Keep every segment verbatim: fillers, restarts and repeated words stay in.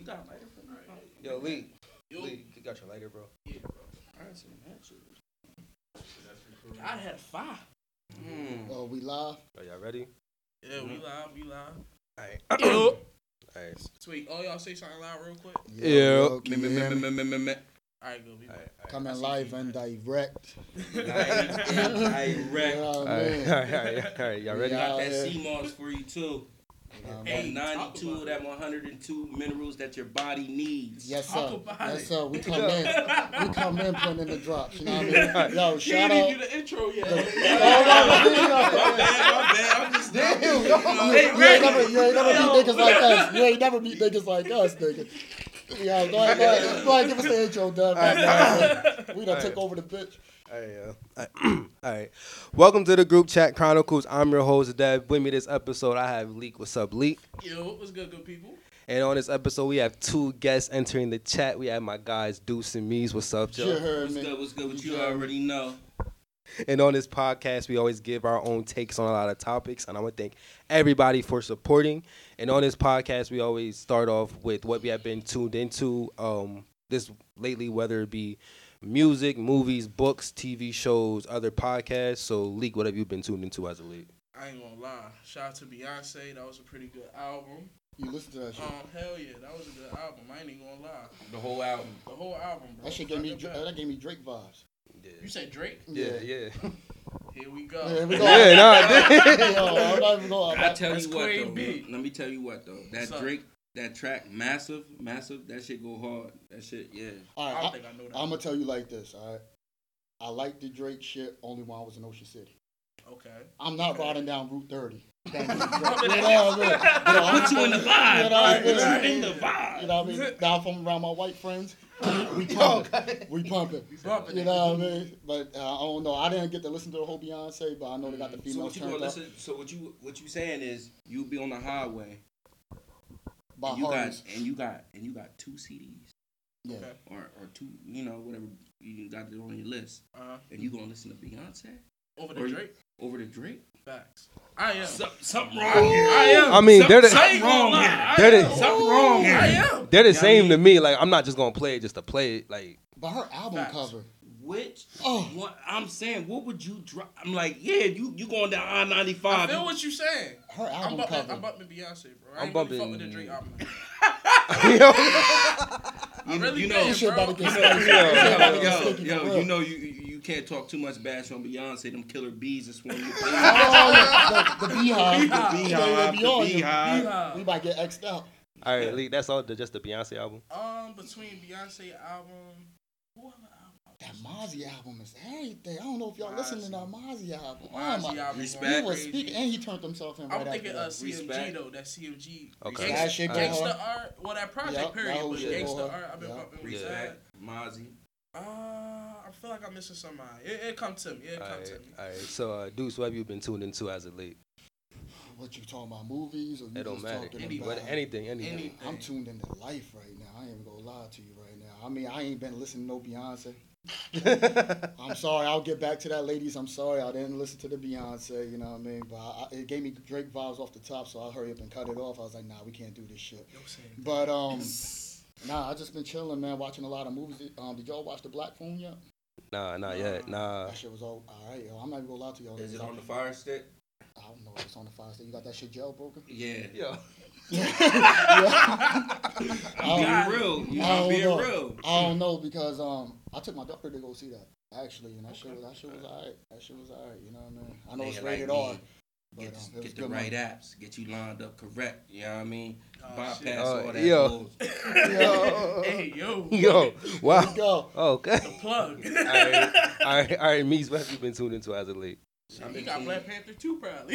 got a lighter for me? Right. Yo, Lee. Yo. Lee, you got your lighter, bro? Yeah, bro. I ain't seen that shit. I had five. Mm. Oh, we live? Are y'all ready? Yeah, mm-hmm. we live. We live. All right. Yo. All right. Sweet. Oh, y'all say something loud real quick? Yeah. Can you hear me? All right, go. We All right, all right. Coming live and direct. Direct. You know what I mean? All right, all right, all right. Y'all ready? Yeah. Got that Yeah. C M O S for you too. Um, Hey, ninety-two of that one hundred two minerals that your body needs. Yes, Talk sir. about Yes, it. sir. We come in. We come in putting in the drops. You know what I mean? Yo, He shout didn't out. do the intro yet. Oh, no, no, no, My bad, my bad. I'm just Damn, damn. yo, Hey, you, ain't never, Randy. you ain't never Yo. meet niggas like us. You ain't never meet niggas like us, nigga. Yeah, go ahead, go ahead, go ahead, give us the intro, Doug. We done took over the bitch. All right, yeah. All right. Welcome to the Group Chat Chronicles. I'm your host, Dev. With me this episode, I have Leak. What's up, Leak? Yo, what's good, good people? And on this episode, we have two guests entering the chat. We have my guys, Deuce and Mees. What's up, You Joe? heard What's me. good? What's good? What you You heard me. already know. And on this podcast, we always give our own takes on a lot of topics. And I want to thank everybody for supporting. And on this podcast, we always start off with what we have been tuned into um, this lately, whether it be music, movies, books, T V shows, other podcasts. So, Leak, what have you been tuned into as a lead? I ain't gonna lie. Shout out to Beyonce. That was a pretty good album. You listen to that shit. Um, hell yeah, that was a good album. I ain't even gonna lie. The whole album. The whole album, bro. That shit gave me, Front to Dra- back. that gave me Drake vibes. Yeah, You said Drake? yeah. yeah. Here we go. Yeah, we go. Yeah, no, I did. Yo, I'm not even going. I tell That's you what Queen though. B. Let me tell you what though. That What's up? Drake, that track, massive, massive. That shit go hard. That shit, yeah. All I right, don't I, think I know that. I'm gonna tell you like this. All right, I like the Drake shit only when I was in Ocean City. Okay. I'm not riding down Route thirty. You know what Bumping I it. mean? You know what I Put you in the mean? vibe. You know what I mean? Put you in the vibe. You know what I mean? Now from around my white friends, we pumping. We pumping. We bumping You it. know what I mean? But uh, I don't know. I didn't get to listen to the whole Beyonce, but I know they got the So females what you gonna turned up listen? So what you what you saying is you be on the highway by and you got Harleys. and you got and you got two C Ds Yeah. Okay. or or two you know whatever you got it on your list Uh-huh. and you gonna listen to Beyonce Over Or the you- Drake? over to Drake? Facts. I am. Some, something wrong here. I am. I mean, they're the, I ain't gonna lie. I They're am. the- Something wrong here. I am. they're the Yeah, I same to mean- me. Like, I'm not just going to play it just to play it. Like, But her album Facts. cover. Which? Oh. What I'm saying? What would you drop? I'm like, yeah, you you going down I I ninety-five? feel what you're saying. Her I'm album bumping, cover. I'm bumping Beyonce, bro. I I'm ain't really fuck bumping- with the Drake album. yo, I really you know- did, This shit bro. about to get Yo, spicy. yo, This shit about to get yo, sticky for yo, real. you know you you can't talk too much bash on Beyonce. Them killer bees is when you. Oh, yeah, the, the beehive. Beehive. Yeah, Beehive, be the on you. beehive. Beehive. We might get X'd out. all right, Lee, that's all. The, just the Beyonce album. Um, between Beyonce album, who other album? That Mozzie album is everything. I don't know if y'all listening to that Mozzie album. Oh Mozzie my. album. Respect. He going was crazy. speaking, and he turned himself in right I'm thinking after uh, that. C M G Respect. though. That C M G. Okay. That shit go Gangsta hard. art. Well, that project Yup, period, that whole but shit go Gangsta hard. art. I've been Yup. bumping Yeah. respect. Mozzie. Uh, I feel like I'm missing somebody. It, it come to me. It All come right, to me. all right. So, uh, Deuce, what have you been tuned into as of late? What you talking about, movies or you It don't just matter. talking Any- What, about? anything, anything. Anything. I'm tuned into life right now. I ain't even gonna lie to you right now. I mean, I ain't been listening to no Beyonce. I'm sorry. I'll get back to that, ladies. I'm sorry. I didn't listen to the Beyonce. You know what I mean? But I, it gave me Drake vibes off the top, so I hurry up and cut it off. I was like, nah, we can't do this shit. Yo, saying But um, nah, I just been chilling, man. Watching a lot of movies. Um, did y'all watch the Black Phone yet? Nah, not yet. Nah. That shit was all, all right, yo. I'm not even gonna lie to y'all. Is it I- on the fire stick? I don't know if it's on the fire stick. You got that shit jailbroken? Yeah. Yo. You I being real. You I not don't being know. real. I don't know because um I took my daughter to go see that actually, and that shit was that shit was alright. That shit was alright. You know what I mean? I know it's Nigga like rated me, R, but Get, um, it was get the good right money. apps. Get you lined up correct. You know what I mean? Oh, Bypass shit. Oh, all that yo. bullshit. Yo. Hey, yo. Yo. There Wow. you go. Okay. The plug. all right, all right, all right. Mees, what have you been tuned into as of late? I've He been got tuned- Black Panther too, probably.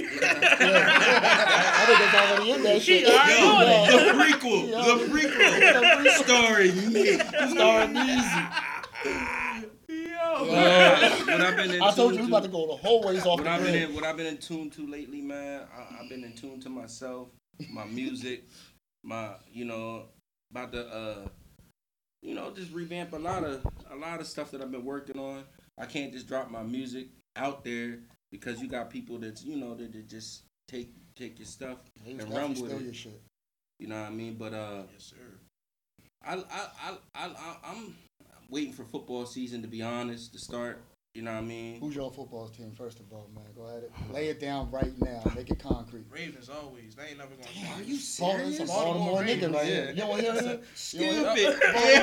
I think it's already in that shit. already Yo, on it. the prequel. Yo. The prequel. Starring me. Starring Easy. Yo. Yeah. What I've been in I told you tune we about to- to go the whole ways off What the I've been grid. in, what I've been in tune to lately, man. I, I've been in tune to myself, my music, my, you know, about to, uh, you know, just revamp a lot of a lot of stuff that I've been working on. I can't just drop my music out there because you got people that's, you know, that, that just take take your stuff He was and run definitely with steal it. your shit. You know what I mean? But uh, Yes, sir. I, I, I, I, I, I'm waiting for football season to be honest to start. You know what I mean? Who's your football team, first of all, man? Go ahead. Lay it down right now. Make it concrete. Ravens always. They ain't never gonna Damn, are change. you Baltimore, serious? Baltimore nigga Ravens. right here. You don't hear him? Stupid.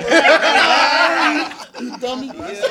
You dummy.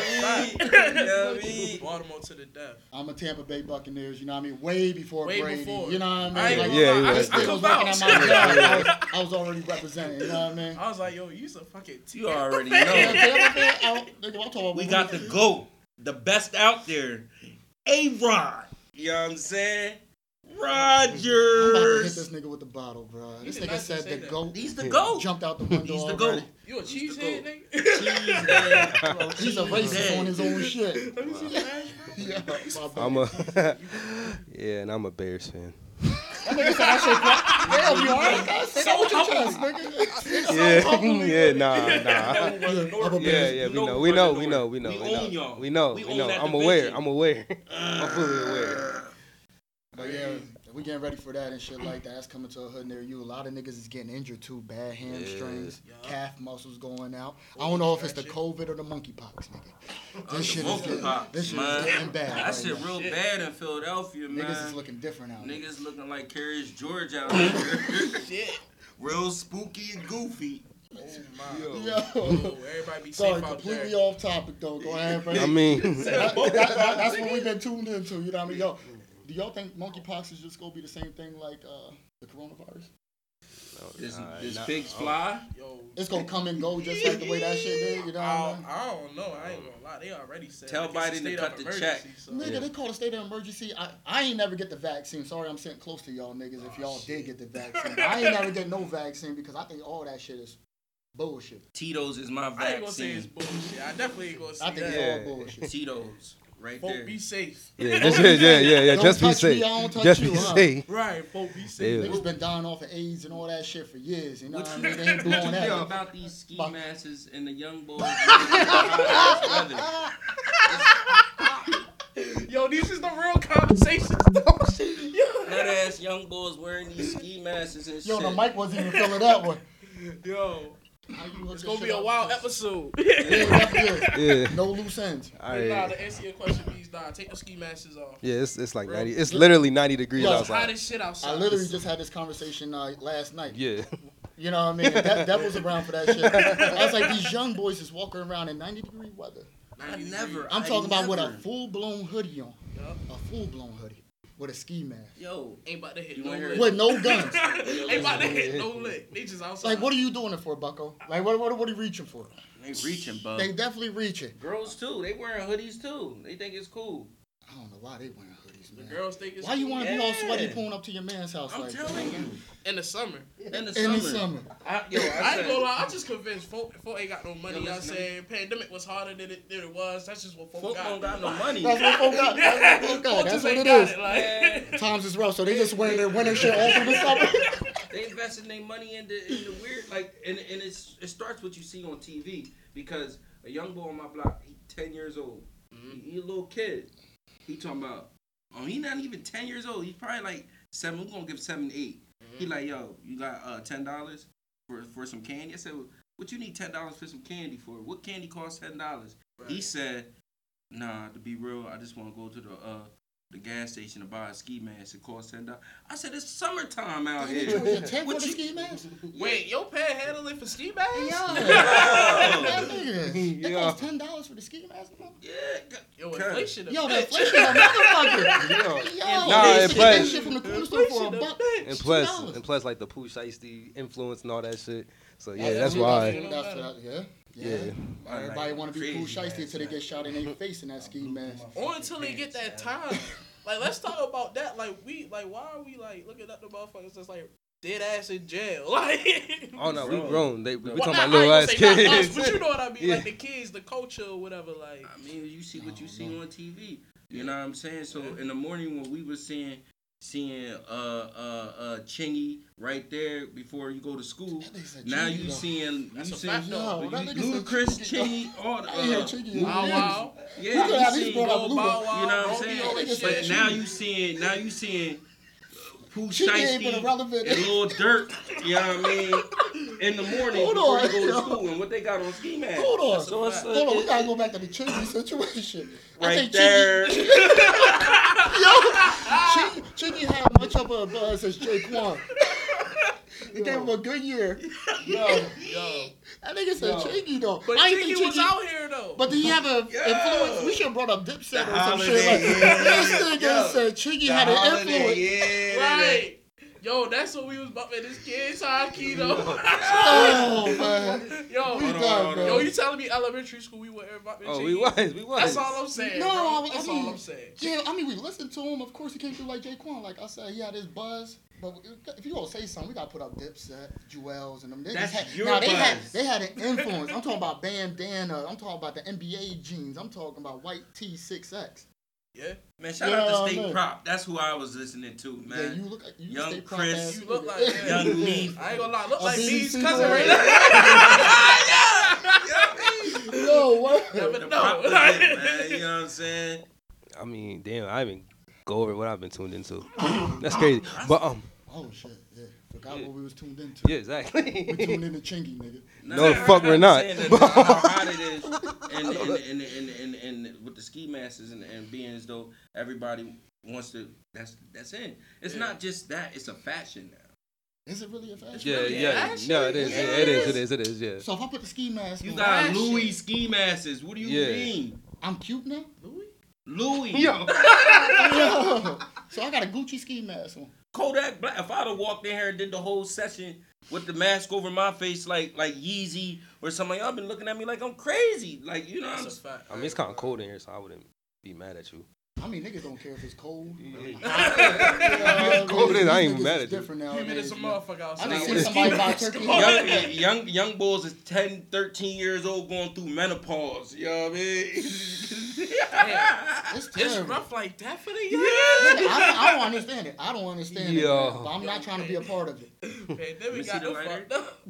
You know what I mean? Baltimore to the death. I'm a Tampa Bay Buccaneers, you know what I mean? Way before Way Brady. before. You know what I mean? I ain't Like, gonna Yeah, lie. yeah. I, this I nigga can was working at vouch. my job. I was, I was already representing, you know what I mean? I was like, yo, you's a fucking You T. already Yeah, know. Tampa Bay, I- nigga, I'm talking about We when got the GOAT, the best out there, A-Rod. You know what I'm saying? I'm about to hit this Rogers. nigga with the bottle, bro. You This did nigga not said say the that. GOAT He's the GOAT. jumped out the window He's the already. GOAT. You a He's the cheesehead, GOAT. nigga? Cheesehead. He's a racist Cheesehead. on his own shit. Let me see your ass, bro. Yeah, my bad. I'm a yeah, and I'm a Bears fan. That nigga said that shit crack. Damn, you alright, guys? Say that with your chest, nigga. Yeah, yeah, nah, nah. I'm a Yeah, Bears. yeah, we No, know, we we're know, the we North. know, we know, We we own know, y'all. we know, We we own know. that I'm aware, division. I'm aware, I'm fully aware. But yeah, we getting ready for that and shit like that. That's coming to a hood near you. A lot of niggas is getting injured too. Bad hamstrings, Yeah. calf muscles going out. I don't know if it's the COVID or the monkeypox, nigga. This shit is getting, Monkeypox, this shit man. is getting bad. That right shit now. real bad in Philadelphia, man. Niggas is looking different out. here. Niggas looking like Curious George out here. Shit. Real spooky and goofy. Oh, my. Yo. Yo, everybody be Sorry, safe out completely there. off topic though. Go ahead, bro. I mean, That- that- that- that's what we've been tuned into. You know what I mean? Yo, do y'all think monkeypox is just gonna be the same thing like uh, the coronavirus? Does, Nah, does nah, pigs oh. fly? Yo, It's gonna come and go just like the way that shit did. You know what I I, mean? I don't know. I ain't gonna lie. They already said Tell like, it's a Biden to state cut of the emergency, check. So. Nigga, Yeah. they call a state of emergency. I, I ain't never get the vaccine. Sorry, I'm sitting close to y'all niggas if Oh, y'all shit. did get the vaccine. I ain't never get no vaccine because I think all that shit is bullshit. Tito's is my I ain't gonna say it's vaccine. bullshit. I definitely ain't gonna say I think that. it's Yeah. all bullshit. Tito's, right Folk there. be safe. yeah, just, yeah, yeah, yeah, yeah. Don't Just be touch me, safe. I don't touch Just you, be huh? safe. Right, folk be safe. Yeah. Niggas been dying off of AIDS and all that shit for years. You know What what I you, mean? They ain't what you blowing think that. about these ski Fuck. masses and the young boys? weather? Yo, these is the real conversations, though. Yo, That ass young boys wearing these ski masks and Yo, shit. the mic wasn't even feeling that one. yo, How you look it's this gonna be shit a up? wild episode. Yeah, it definitely is. Yeah, No loose ends. all Hey, nah, right. to answer your question, please, nah, take the ski masks off. Yeah, it's it's like Real- ninety. It's literally ninety degrees Yo, It's hot outside. as shit outside. I literally just had this conversation uh, last night. Yeah, You know what I mean? That, that was around for that shit. I was like, these young boys is walking around in ninety degree weather. I ninety never. degrees. I'm I talking about with a never. full blown hoodie on. Yup. A full blown hoodie. With a ski mask. Yo, Ain't about to hit You no wanna hear lick. it? With no guns. Ain't about to hit no lick. They just outside. Like, what are you doing it for, Bucko? Like, what, what, what are you reaching for? they reaching, bub. They definitely reaching. Girls too. They wearing hoodies too. They think it's cool. I don't know why they wearing hoodies, The man. girls think it's Why you want to be all Yeah. sweaty pulling up to your man's house I'm like telling that? you. in the summer. In the In summer. the summer. I, yo, I, I ain't said, gonna lie, I just convinced folk, folk ain't got no money. Yo, You know what I'm listen, saying? Pandemic was harder than it, than it was. That's just what folk, folk got. don't got no money. That's what folk got. That's what folk got. Folk That's just what ain't it got is. it, like. Man, Times is rough, so they just wearing their winter shit all through the summer. they investing their money in the in the weird like, and and it's it starts what you see on T V because a young boy on my block, he ten years old. He, he a little kid. He talking about, oh, he not even ten years old. He's probably like seven. We're gonna give seven, eight. He like, yo, you got uh ten dollars for for some candy? I said, well, what you need ten dollars for some candy for? What candy costs ten dollars? He Right. said, nah, to be real, I just want to go to the uh the gas station to buy a ski mask. It costs ten dollars. I said, it's summertime out They here. charge you ten for What the you- ski mask? Wait, your panhandling it for ski bags? Yeah. Yo. That nigga. It Yeah. costs ten dollars for the ski mask, bro. Yeah. Yo, Cuz. inflation. a Yo, the bitch. inflation a motherfucker. Yo. Yo, Nah, they and get plus- that shit from the corner store for a Inflation a buck. bitch. and plus, two dollars. and plus, like the Pooh Shiesty influence and all that shit. So yeah, Yeah, that's yeah, why. That's, that's, that, yeah. Yeah. Yeah. Everybody want to be cool Crazy, shiesty man. until they get shot in their face in that ski mask. Or until they get that time. Like, let's talk about that. Like, we, like, why are we, like, looking at the motherfuckers that's, like, dead ass in jail? Like, Oh no, we Bro. grown. They, we Well, talking not- about little I ass ain't gonna say not us, kids. but you know what I mean? Yeah. Like, the kids, the culture, or whatever, like. I mean, you see what you I see don't know. on T V. You know what I'm saying? So in the morning when we were seeing seeing uh uh uh Chingy right there before you go to school, That nigga said now Chingy, you though. seeing That's you a seeing fact, though. Yo, that nigga said Ludacris, Chingy, Chingy, all the I ain't hear uh, Chingy in Wow, years. wow. yeah, You could you at least seen, brought up Go Luda. Bow Wow, you know what I'm Romeo saying? and Nigga shit. said But now you seeing now you seeing Pooh She ain't even Shiesty irrelevant. and Lil Durk, you know what I mean? In the morning Hold before on, you go to yo. school, and what they got on Ski Mask. Hold on. So it's, uh, Hold on, we it- gotta go back to the Chingy situation. I right think there. Chingy, yo, Chingy, Chingy had much of a buzz as Jaquan. He gave him a good year. Yo, Yo. that nigga said Yo. Chingy though. But I ain't Chingy think was out here though. But did he have an Yo. influence? We should have brought up Dipset The or some holiday, shit like yeah. this. Nigga Yo. said Chingy The had an holiday, influence. yeah, Right. Yo, that's what we was bumping this kid's hockey though. Oh man. Yo, We Hold on, done, hold man. yo, you telling me elementary school we were bumping Oh, Chingy? we was, we was. That's all I'm saying. No, bro. I, I That's mean, all I'm saying. yeah, I mean, we listened to him. Of course, he came through like Jaquan. Like I said, he had his buzz. But if you gonna say something, we gotta put up Dipset, Jewels, and them. They That's just had, your now, they had buzz. they had an influence. I'm talking about bandana. I'm talking about the N B A jeans. I'm talking about white T six X. Yeah. Man, shout Yeah, out to State man. Prop. That's who I was listening to, man. Yeah, you look like you Young stay prop Chris, ass You look nigga. like that. Young Neef. I ain't gonna lie, look A like B B B's C cousin boy. right now. Yo, what? Never The know. prop was it, man. You know what I'm saying? I mean, damn, I didn't even go over what I've been tuned into. That's crazy. But um, Oh shit, yeah. Forgot Yeah. what we was tuned into. yeah, exactly. We tuned into Chingy, nigga. No, the fuck we're not. Saying that, how hot it is, and and, and, and, and, and with the ski masters and, and being as though everybody wants to. That's that's in. It's Yeah. not just that. It's a fashion now. Is it really a fashion? Yeah, really yeah, fashion? no, it is, Yeah, yeah, it is, it is, it is, yeah. So if I put the ski mask You on, got Fashion. Louis ski masters. What do you Yeah. mean, I'm cute now? Louis? Louis? Yo. So I got a Gucci ski mask on. Kodak Black. If I'd have walked in here and did the whole session with the mask over my face, like like Yeezy or something, y'all been looking at me like I'm crazy. Like you know, That's I'm a just, fact. I mean, it's kind of cold in here, so I wouldn't be mad at you. I mean, niggas don't care if it's cold. Yeah. Cold is- I ain't even mad at you. Different Humid nowadays, as a man. motherfucker I outside. just Nigga, seen it's somebody buy It's turkey. cold. young, young young boys is ten, thirteen years old going through menopause. You know what I mean? It's It's terrible. rough like that for the Nigga, young. I, don't, I don't understand it. I don't understand it. Yo. Man, but I'm not trying to be a part of it. Man, then we me see got the them lighter? fucked up.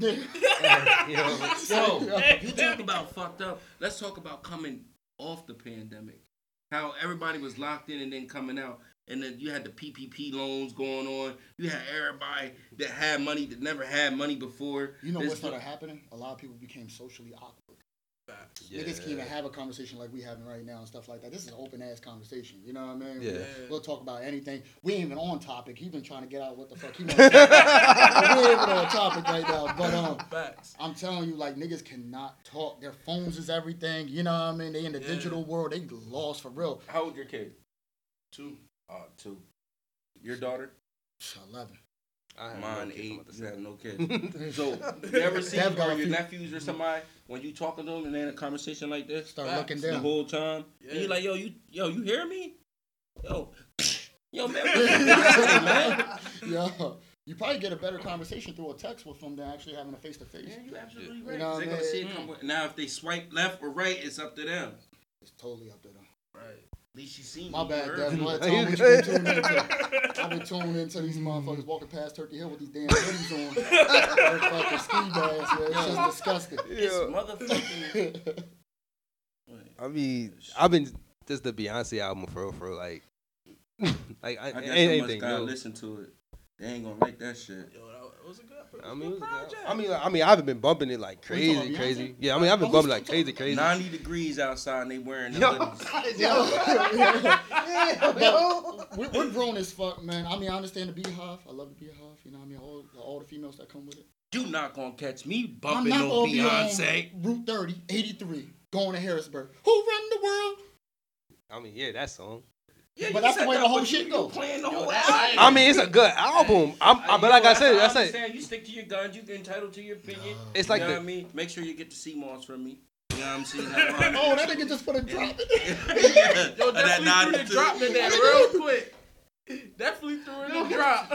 Yo. So Yeah. you talk about fucked up. Let's talk about coming off the pandemic. How everybody was locked in and then coming out. And then you had the P P P loans going on. You had everybody that had money that never had money before. You know This- what started happening? A lot of people became socially awkward. Yeah. Niggas can't even have a conversation like we having right now and stuff like that. This is an open ass conversation. You know what I mean? Yeah. We'll talk about anything. We ain't even on topic. He been trying to get out what the fuck he wants. We ain't even on topic right now. But um, Facts. I'm telling you, like niggas cannot talk. Their phones is everything. You know what I mean? They in the Yeah. digital world. They lost for real. How old your kid? Two. Uh, two. Your daughter? Eleven. I have Mine no kids, I'm eight. about to You say. have no kids. So you ever see Dev got or a your few. nephews or somebody when you talking to them and they in a conversation like this Start Facts. looking the down. whole time, Yeah. and you like, yo, you, yo, you hear me? Yo, yo, man, what you say, man? Yo, you probably get a better conversation through a text with them than actually having a face to face. Yeah, you absolutely You right. know 'cause what they I gonna see mean? it come with- now if they swipe left or right, it's up to them. It's totally up to them. Right. At least you seen My me, bad, you Dev. heard me. What Are you time what you good? been tuning into? I've been tuning into these motherfuckers walking past Turkey Hill with these damn hoodies on. They're fucking ski bags, man. It's just disgusting. It's Yeah. motherfucking. I mean, I've been just the Beyonce album for real, for real, like, like I, I guess I must anything gotta new. listen to it. They ain't gonna like that shit. Yo, that was a good, it was I a mean, it good was a good- project. I mean, like, I mean, I haven't been bumping it like What you talking crazy, about, crazy. Beyonce? Yeah, I mean, I've been Oh, bumping we like still crazy, talking crazy. ninety degrees outside and they wearing the Yo. hoodies. Yo, but we're, we're grown as fuck, man. I mean, I understand the Beehive. I love the Beehive. You know what I mean? All, all the females that come with it. You not gonna catch me I'm bumping not no gonna be Beyonce. on Route thirty, eighty-three, going to Harrisburg. Who run the world? I mean, yeah, that song. Yeah, But you that's the said way that, the whole but shit you, go. You playing the Yo, whole that- album. I mean, it's a good album. I'm, I, but like I said, I I said, understand. You stick to your guns. You entitled to your opinion. It's You like know the- what I mean. Make sure you get the C M O S from me. You know what I'm saying? Oh, that nigga just put a drop in there. Yo, Of that definitely threw the ninety-two. drop in there real quick. Definitely threw in the drop.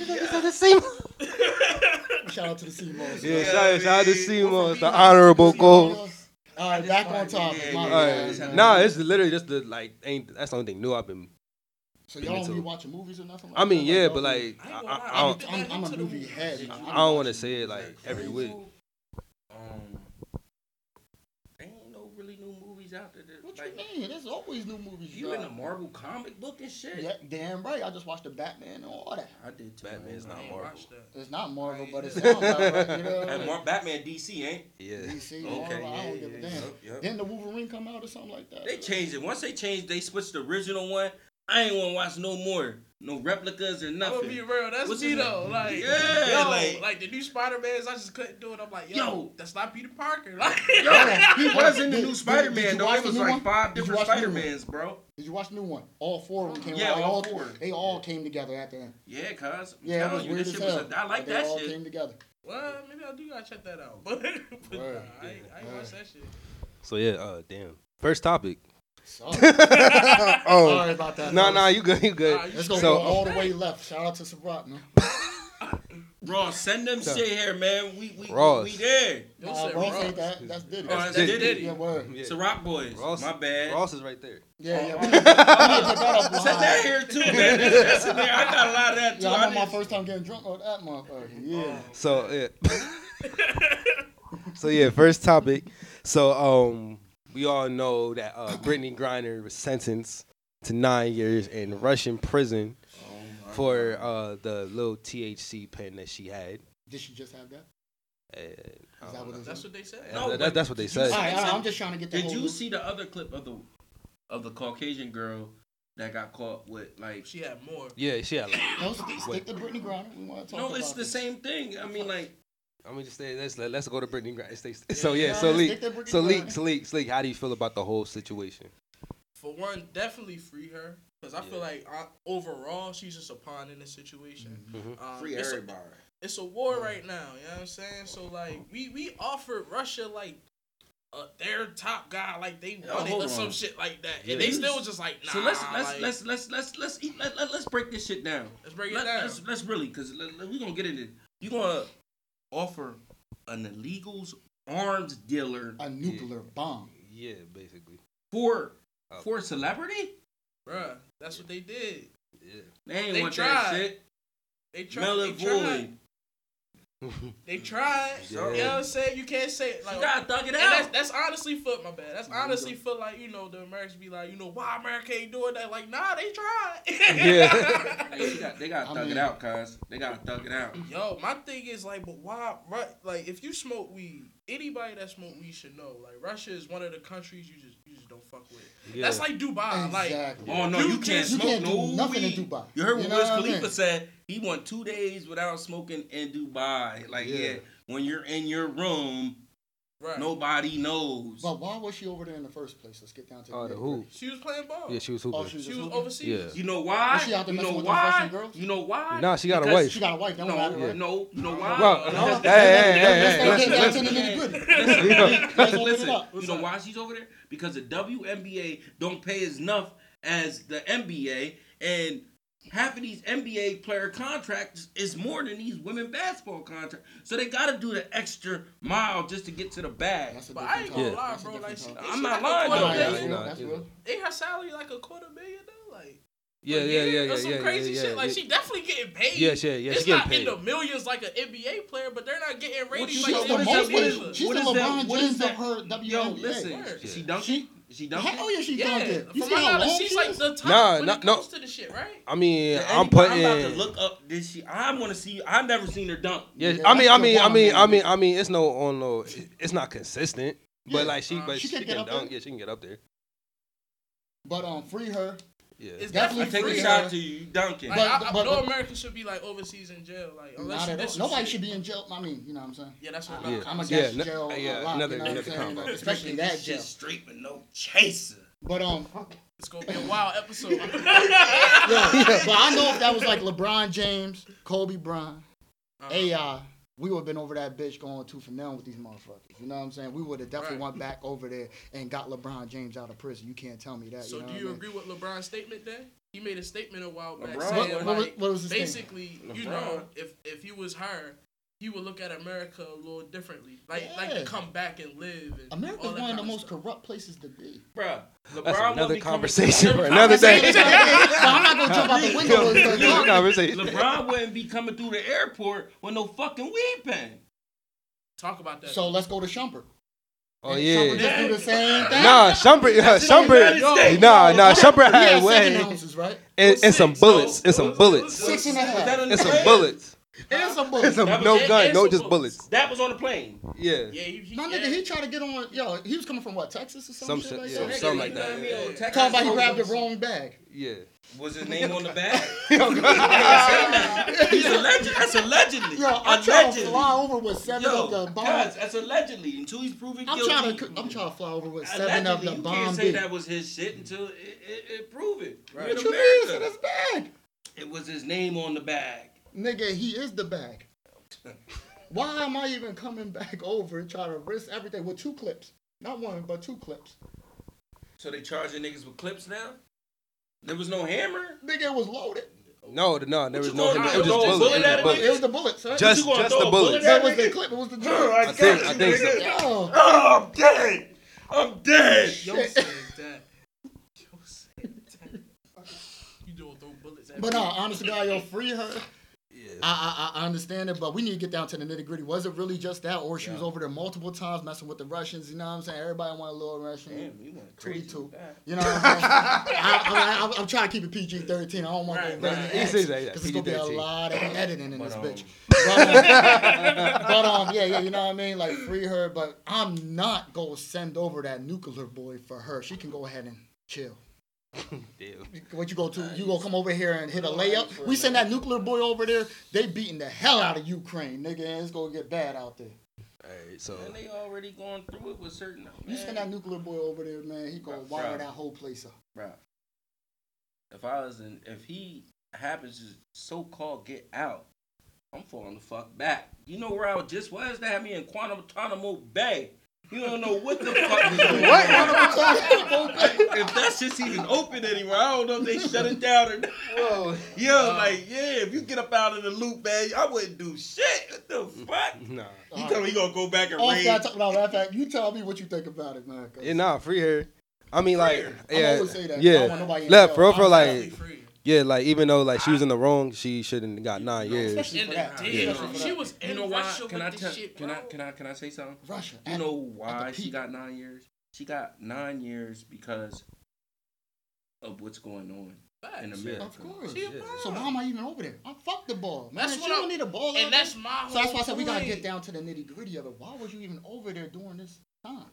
Shout out to the C-Moss. yeah, Yeah, shout, out- shout out to man. Seymour, the honorable goal. All right, back on topic. Yeah, My yeah, All bad, right, man. nah, it's literally just the like ain't that's the only thing new I've been. So y'all don't into- be watching movies or nothing like I mean, that? yeah, y'all but be- like I ain't I, gonna I, lie, I don't, I'm, I'm a movie head. I don't want to say it like every week. Um, ain't no really new movies out there. that, What like, you mean? There's always new movies. You in a dropping. Marvel comic book and shit? Yeah, damn right. I just watched the Batman and all that. I did too. Batman's man. not I ain't Marvel. watched that. It's not Marvel, Right. but it sounds like right. You know what I And mean? Mar- Batman D C ain't. Yeah. D C, Okay, Marvel, I yeah, don't give a yeah, damn. yep, yep. Didn't the Wolverine come out or something like that? They changed it. Once they changed, they switched the original one. I ain't want to watch no more. No replicas or I'm nothing. gonna be real. That's What's me his though. name? Like, Yeah, yo, like- like, the new Spider Mans, I just couldn't do it. I'm like, yo, Yo. that's not Peter Parker. Like, He was in the Did- new did- Spider did you Man though. watch It the was new like one? five Did you different watch the Spider new one? Mans, bro. Did you watch the new one? All four of them came Yeah, out. They all all, four. They all came together at the end. Yeah, cuz. I'm Yeah, it telling was you, weird this as shit hell. was a, I like but that they all shit. came together. well, maybe I do gotta check that out. But, but nah, Word. I ain't, I ain't watch that shit. So yeah, uh, damn. First topic. Sorry. Oh, Sorry about that. no, fellas. no, you good, you good. Nah, you Let's go So- go all the way left. Shout out to Sabrat, man. Ross, send them shit here, man. We we Ross. we there. Yo Nah, said Ross Ross. ain't that. That's Diddy. Oh, that's Diddy. Diddy. Yeah, word. Yeah. It's the Rock Boys. Ross, My bad. Ross is right there. Yeah, yeah. We need to, we need to put that up Send that behind. here too, man. That's in there. I got a lot of that too. Yeah, I I'm on my didn't- first time getting drunk on that motherfucker. Yeah. So yeah. So yeah, first topic. So um, we all know that uh, Brittany Griner was sentenced to nine years in Russian prison Oh, my for God. uh, the little T H C pen that she had. Did she just have that? And, I Is that don't what know. it That's what they said. Yeah, No, that- but that's what they did you said. All right, all right, see- I'm just trying to get the Did whole you news. see the other clip of the of the Caucasian girl that got caught with like? She had more. Yeah, she had like. No, stick, stick to Brittany Griner. We want to talk No, about it's the this. same thing. I mean, like, I mean, just stay. Let's let's go to Brittany Griner. Stay- So yeah, yeah, so let's Leak, stick to Brittany so Leak, Griner. so Leak, Leak. How do you feel about the whole situation? For one, definitely free her. Because I feel Yeah. like uh, overall, she's just a pawn in this situation. Mhm. Um, free it's a- everybody. It's a war right now, you know what I'm saying? So like we we offered Russia like uh, their top guy, like they Yo, wanted hold or some on. shit like that, Yeah. and they still was just like, nah. So let's let's like, let's let's let's let's eat, let, let, let's break this shit down. let's break it Let, down. let's let's really because we gonna get into it. You gonna offer an illegals arms dealer A nuclear bomb. Yeah, basically. for Oh. for a celebrity? Bruh, that's what they did. Yeah. They ain't They want tried. that shit. They tried. Mel They it tried. void. They tried. Yeah. You know what I'm saying? You can't say it like. You gotta thug it And that's, out. that's honestly for my bad. That's There you honestly go. for like, you know, the Americans be like, you know, why America ain't doing that? Like, nah, they tried. Yeah. Hey, she got, they gotta I thug mean- it out, cuz. They gotta thug it out. Yo, my thing is like, but why? Right? Like, if you smoke weed, anybody that smoke weed should know. Like, Russia is one of the countries you just you just don't fuck with. Yeah. That's like Dubai. Like, Exactly. Oh no, You you, can't just- you smoke can't no do nothing weed. in Dubai. You heard what You know Wiz what I Khalifa mean? said? He went two days without smoking in Dubai. Like, yeah, Yeah. when you're in your room, right? nobody knows. But why was she over there in the first place? Let's get down to Oh, the nitty-gritty. who? She was playing ball. Yeah, she was Oh, hooping. she was, She just was hooping? overseas. Yeah. You know why? Was she out there you messing know with those why? Russian girls? You know why? Nah, she got a Because- wife. She got a wife. Don't No, matter, no, right? no, you know why? Well, No. hey, hey, hey, hey, Let's listen, get down to listen. the nitty-gritty. Listen, Let's listen, open it listen. up. You What's know up? why she's over there? Because the W N B A don't pay as enough as the N B A, and half of these N B A player contracts is more than these women basketball contracts. So they got to do the extra mile just to get to the bag. That's a But I different ain't gonna Yeah. lie, That's a bro. Like, different she, topic. ain't I'm she not like a lying, quarter though. Nah, Yeah, that's million? real. nah, That's yeah. real. Ain't her salary like a quarter million though? Like, Yeah, a yeah, year yeah, or yeah, some yeah, crazy yeah, shit. yeah, Like, yeah. she definitely getting paid. Yeah, she- yeah, she It's getting not in paid. the millions like an N B A player, but they're not getting ratings She's like What the the is most. that- what is- N B A. She's what the is that- LeBron what is James that- of her W Yo, N B A. listen, Word. is she dunking? She- Is she dunking? Hell yeah, she Yeah, dunked it. You from see my how long knowledge, she she's like is? the top Nah, when nah, it no. comes to the shit, right? I mean, The I'm N B A putting. I'm about to look up this shit. I want to see. I've never seen her dunk. Yeah, Yeah, I mean, I that's mean, I LeBron, mean, I man. mean, I mean, it's no on no. It's not consistent, Yeah, but like she, uh, but she she, can get can up dunk. there. Yeah, she can get up there. But um, free her. Yeah. It's Definitely I take free a her. shot to you, you dunking. Like, But- I, I, but- no but- American should be like overseas in jail, like unless Not you at did all. some Nobody shit. should be in jail. I mean, you know what I'm saying? Yeah, that's what I, Yeah. I'm Yeah, against no- jail yeah, a lot. another- you know what I'm another saying? combo. Especially Making that this jail. shit straight with no chaser. But um, It's gonna be a wild episode. yeah, but I know if that was like LeBron James, Kobe Bryant, Uh-huh. A I, we would have been over that bitch going two for none with these motherfuckers. You know what I'm saying? We would have definitely Right. went back over there and got LeBron James out of prison. You can't tell me that. So you know do what you I mean? agree with LeBron's statement then? He made a statement a while back LeBron- saying What, what, was, like what was his statement? basically, you LeBron. know, if if he was her, he would look at America a little differently. Like like Yeah. to come back and live. And America's all that one of kind the most stuff. corrupt places to be. Bruh, LeBron That's won't another be coming- conversation for LeBron- another day. So I'm not gonna jump out the window and start Another talking. conversation. LeBron wouldn't be coming through the airport with no fucking weed pen. Talk about that. So let's go to Shumpert. Oh And yeah. Shumpert just do the same thing. Nah, Shumpert, uh, That's in the United Shumpert, States. nah, nah, Shumpert He had had seven way, ounces, right? and, and some Six, bullets, no. and some bullets, Six and a half. Was that on the and some plane? bullets, And some and bullets. some That was no it, gun, and no some just bullets. bullets. That was on the plane. Yeah, Yeah, he, he, My yeah. nigga, he tried to get on. Yo, he was coming from what, Texas or some, Some shit shit, like yeah, that. something like You know what I that. mean? Yeah. Oh, Texas Talking about he was- grabbed the wrong bag. Yeah. Was his name on the bag? Yo, He's alleged. That's allegedly. Yo, I'm trying to allegedly. fly over with seven Yo, of the bomb. guys, that's allegedly until he's proven I'm guilty. trying to. I'm trying to fly over with seven of Allegedly, the you bomb. can't say B. that was his shit until it, it, it prove it. We're in What you mean? It's in America. his bag. It was his name on the bag. Nigga, he is the bag. Why am I even coming back over and trying to risk everything with two clips? Not one, but two clips. So they charging niggas with clips now? There was no hammer? Nigga, it was loaded. no, no, there What was you no, gonna it do? was just Throw a bullets. bullet It at was a It bullets. was the bullets, right? Just, You gonna just throw the a bullet bullets. that was the clip. It was the joint. I think, I think so. Yo, Oh, I'm dead. I'm dead. Yo said that. Yo said that. You doing throw bullets at but me. no, honest to God, yo, free her. I, I I understand it, but we need to get down to the nitty gritty. Was it really just that, or she was over there multiple times messing with the Russians? You know what I'm saying? Everybody want a little Russian. Damn, you went crazy Twenty-two. with that. You know what I'm saying? I, I, I, I'm trying to keep it P G thirteen. I don't want Right, to go right. rated He X, says that, yeah, because it's gonna be a P G thirteen. lot of editing in But, this um, bitch. But, um, but um, yeah, yeah, you know what I mean? Like free her, but I'm not gonna send over that nuclear boy for her. She can go ahead and chill. Damn. What you go to? You gonna come over here and hit a layup? We send that nuclear boy over there. They beating the hell out of Ukraine, nigga, and it's gonna get bad out there. All right, so And they already going through it with certain. You send that nuclear boy over there, man. He gonna Bruh, wire bruh. that whole place up. Bro, if I was in, if he happens to so-called get out, I'm falling the fuck back. You know where I just was? They had me in Guantanamo Bay. You don't know what the fuck was going on. If that shit's even open anywhere, I don't know if they shut it down or not. whoa, Yo, like, yeah, if you get up out of the loop, man, I wouldn't do shit. What the fuck? nah, You tell me you gonna go back and Off raid? that, t- no, matter of fact, you tell me what you think about it, man. 'cause yeah, nah, free her. I mean, like, I'm yeah, always say that. I don't want yeah. nobody in Look, jail. for real, for real, Definitely like, free. yeah, like even though like she was in the wrong, she shouldn't have got nine years. especially In for the that. damn, Especially for she that. was You in know why? Russia Can with I this tell? shit, Can bro. I? Can I? Can I say something? Russia. You at- know at why the she peak. got nine years? She got nine years because of what's going on in Facts. America. Of course. She a Yeah. ball. So why am I even over there? I fuck the ball. Man, That's she what don't I- need a ball. out And that's there. my whole So that's why I said we gotta point. get down to the nitty gritty of it. Why was you even over there during this time?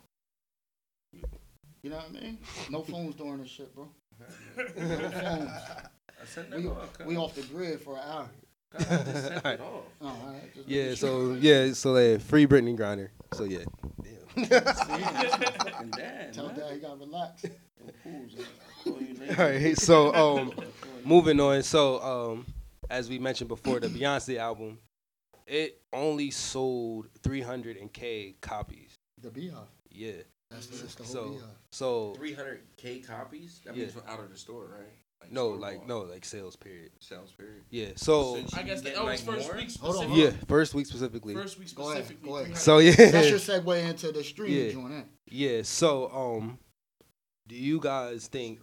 You know what I mean? No phones during this shit, bro. No phones. I sent that We, off. we off the grid for an hour. I just sent it off. Oh, all right. Just Yeah, making so yeah, so yeah, free Brittany Griner. So yeah, damn. See, that's my fucking dad, Tell man. dad he gotta relax. Fools, I'll call you later. All right, so um, moving on. So um, as we mentioned before, the Beyonce album, it only sold three hundred k copies. The beehive. Yeah. That's the, that's the whole So beehive. so three hundred k copies? That Yeah. means from out of the store, right? Like no, store like bought. no, like sales period. Sales period. Yeah. So Since I you guess getting, that was like, first more? week Hold on, specifically. yeah, first week specifically. First week Go ahead, specifically. go ahead. So yeah. That's your segue into the streaming Yeah. joint. Eh? Yeah. So um, do you guys think?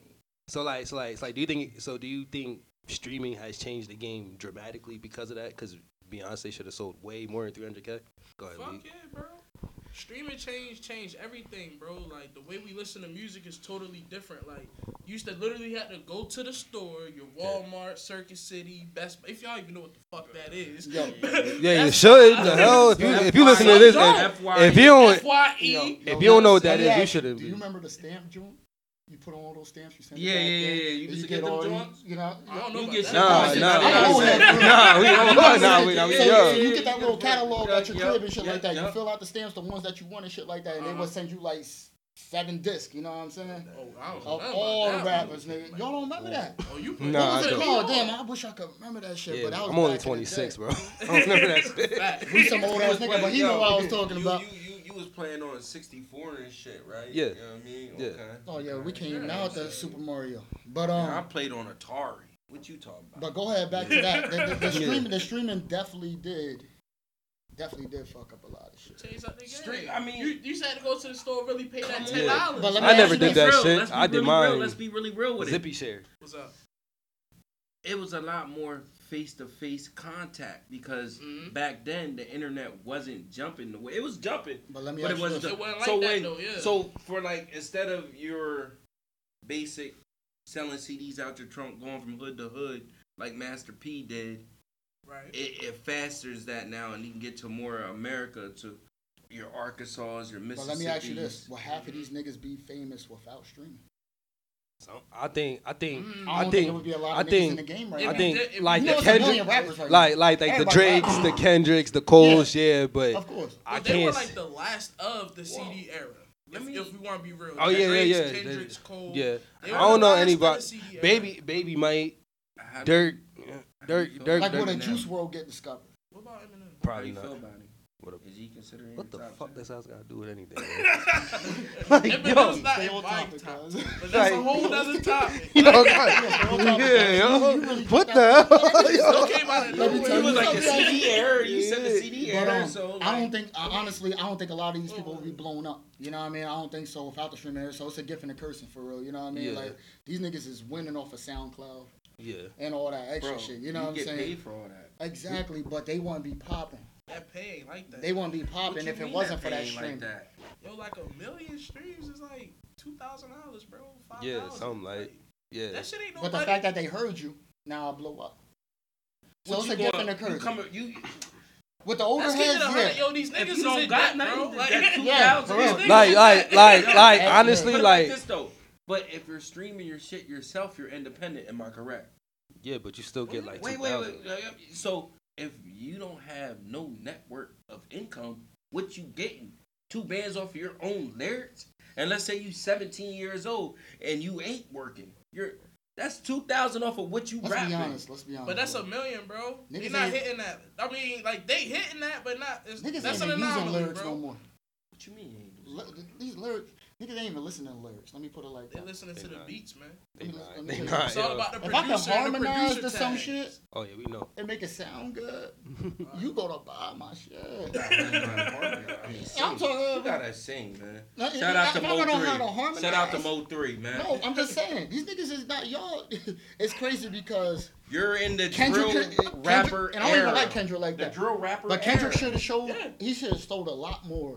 So like, so like, it's like, do you think? So do you think streaming has changed the game dramatically because of that? Because Beyonce should have sold way more than three hundred k. Go ahead, Fuck Lee. yeah, bro. Streaming change changed everything, bro. Like the way we listen to music is totally different. Like you used to literally have to go to the store, your Walmart, Circuit City, Best Buy. If y'all even know what the fuck that is. Yo, Yeah, you That's should. fine. The hell, if you F if you Y listen to this, Don't. if, F Y if you don't, F Y E. yo, if yo, you don't know what let that me is, ask you should have. Do you remember the stamp joint? You put on all those stamps. You send Yeah, it back yeah, in, yeah, yeah. You and used to get get them all these- joints? You know, I don't know You about get that. Nah, shit. nah, I'm nah, old head, bro. nah, we don't. Nah, we, nah, we So, young. so you get that little catalog at your Yup, crib and shit yup, like that. You yup. fill out the stamps, the ones that you want and shit like that, and they Uh-huh. will send you like s- seven discs. You know what I'm saying? Oh, I don't Of know about all the that. rappers, nigga. Y'all don't remember that? Oh, you Nah, What I was it don't. called? Damn, I wish I could remember that shit. but that Yeah, was I'm only back in the twenty-six, day. bro. I don't remember that shit. Fact. We some old ass nigga, but he know what I was Yo, talking you, about. You, you, you was playing on a sixty-four and shit, right? Yeah. You know what I mean? Yeah. Okay. Oh yeah, we came now with the Super Mario. But Man, I um, played on Atari. What you talking about? but go ahead back to that. The, the, the Yeah. streaming, the streaming definitely did, definitely did fuck up a lot of shit. Change up the game. Street- I mean- you, you used to have to go to the store, really pay that ten Yeah. dollars. But let me I ask never you did this. that real. shit. Let's be I did really mine. Real. Let's be really real with Zippy it. share. What's up? It was a lot more face-to-face contact because Mhm. back then the internet wasn't jumping the way it was jumping, But let me but ask it you wasn't. this. It wasn't like so that when, though, yeah. so for like instead of your basic selling C Ds out your trunk, going from hood to hood like Master P did, right. it, it fasters that now, and you can get to more America, to your Arkansas, your Mississippi. But let me ask you this: will half of these niggas be famous without streaming? So I think I think Mm. I I don't think, think there would be a lot I of niggas think in the game right If I now. think if like you the know it's a million Kendrick, rappers right like now. like like the Everybody Drakes, rapping. the Kendricks, the Coles, yeah, but Of course. I But they were can't. like the last of the C D era. Let If, me- if we want to be real. Oh, yeah, yeah, Drake's, yeah. Kendrick's, Cole. Yeah, They I were don't the know last of anybody. the C D era. Baby, baby, might How- Dirk, how do you Dirk, feel Dirk, Like Dirk. would a now? Juice world get discovered? What about Eminem? How Probably you not. feel about him? What, a, Is he considered what the your top fuck ten? this house got to do with anything? man? Like, yo, Eminem's not Stay in on my topic, top. guys. But that's a Like- whole nother topic. yo, on yeah, topic, yo, you really what put the that- hell? Still Yo. came out of Let me nowhere. tell It was you like the something. C D era. You said the C D But, era, um, so I don't like, think, I, honestly, I don't think a lot of these people will be blown up. You know what I mean? I don't think so without the streaming era. So it's a gift and a cursing for real. You know what I mean? Yeah. Like these niggas is winning off of SoundCloud Yeah, and all that extra bro, shit. You know what I'm get saying? paid for all that. Exactly, but they want to be popping. That pay ain't like that. They want to be What popping you if it mean wasn't for that ain't stream. like that? Yo, like a million streams is like two thousand dollars, bro. Five Yeah, something like- yeah. That shit ain't no But the money. fact that they heard you, now I blow up. So What it's a you gift gonna- and a you curse. come- you- With the older Let's keep it heads, a hundred. yeah. Yo, these If niggas you is don't in got debt, nothing, bro. that Like, two Yeah, thousand for real. these niggas like is like in like debt. like Put it honestly, Put it like this though. But if you're streaming your shit yourself, you're independent. Am I correct? yeah, but you still get like wait, two wait, thousand. wait. uh, So if you don't have no network of income, what you getting? Two bands off of your own lyrics? And let's say you seventeen years old and you ain't working. You're that's two thousand off of what you Let's rapping. be honest. Let's be honest. But that's bro. a million, bro. Niggas You're not ain't- hitting that. I mean, like they hitting that, but not. It's, Niggas that's ain't an even using anomaly, lyrics bro. no more. What you mean? you ain't doing Li- These lyrics, niggas ain't even listening to lyrics. Let me put it like They that. listening to They the not. beats, man. They Let me- not. let me They tell you. not. It's all yo. about the If I producer can and the harmonize producer to some tags. shit Oh yeah, we know. and make it sound good, you gonna buy my shit. I mean, sing. I'm talking- You gotta sing, man. No, Shout if- out to if I Mo don't know how to three. harmonize- Shout out to Mo three, man. No, I'm just saying these niggas is not y'all. It's crazy because You're in the Kendrick, drill Kendrick rapper and I don't era. even like Kendrick like The that. drill rapper But Kendrick era. should have showed. Yeah. He should have sold a lot more.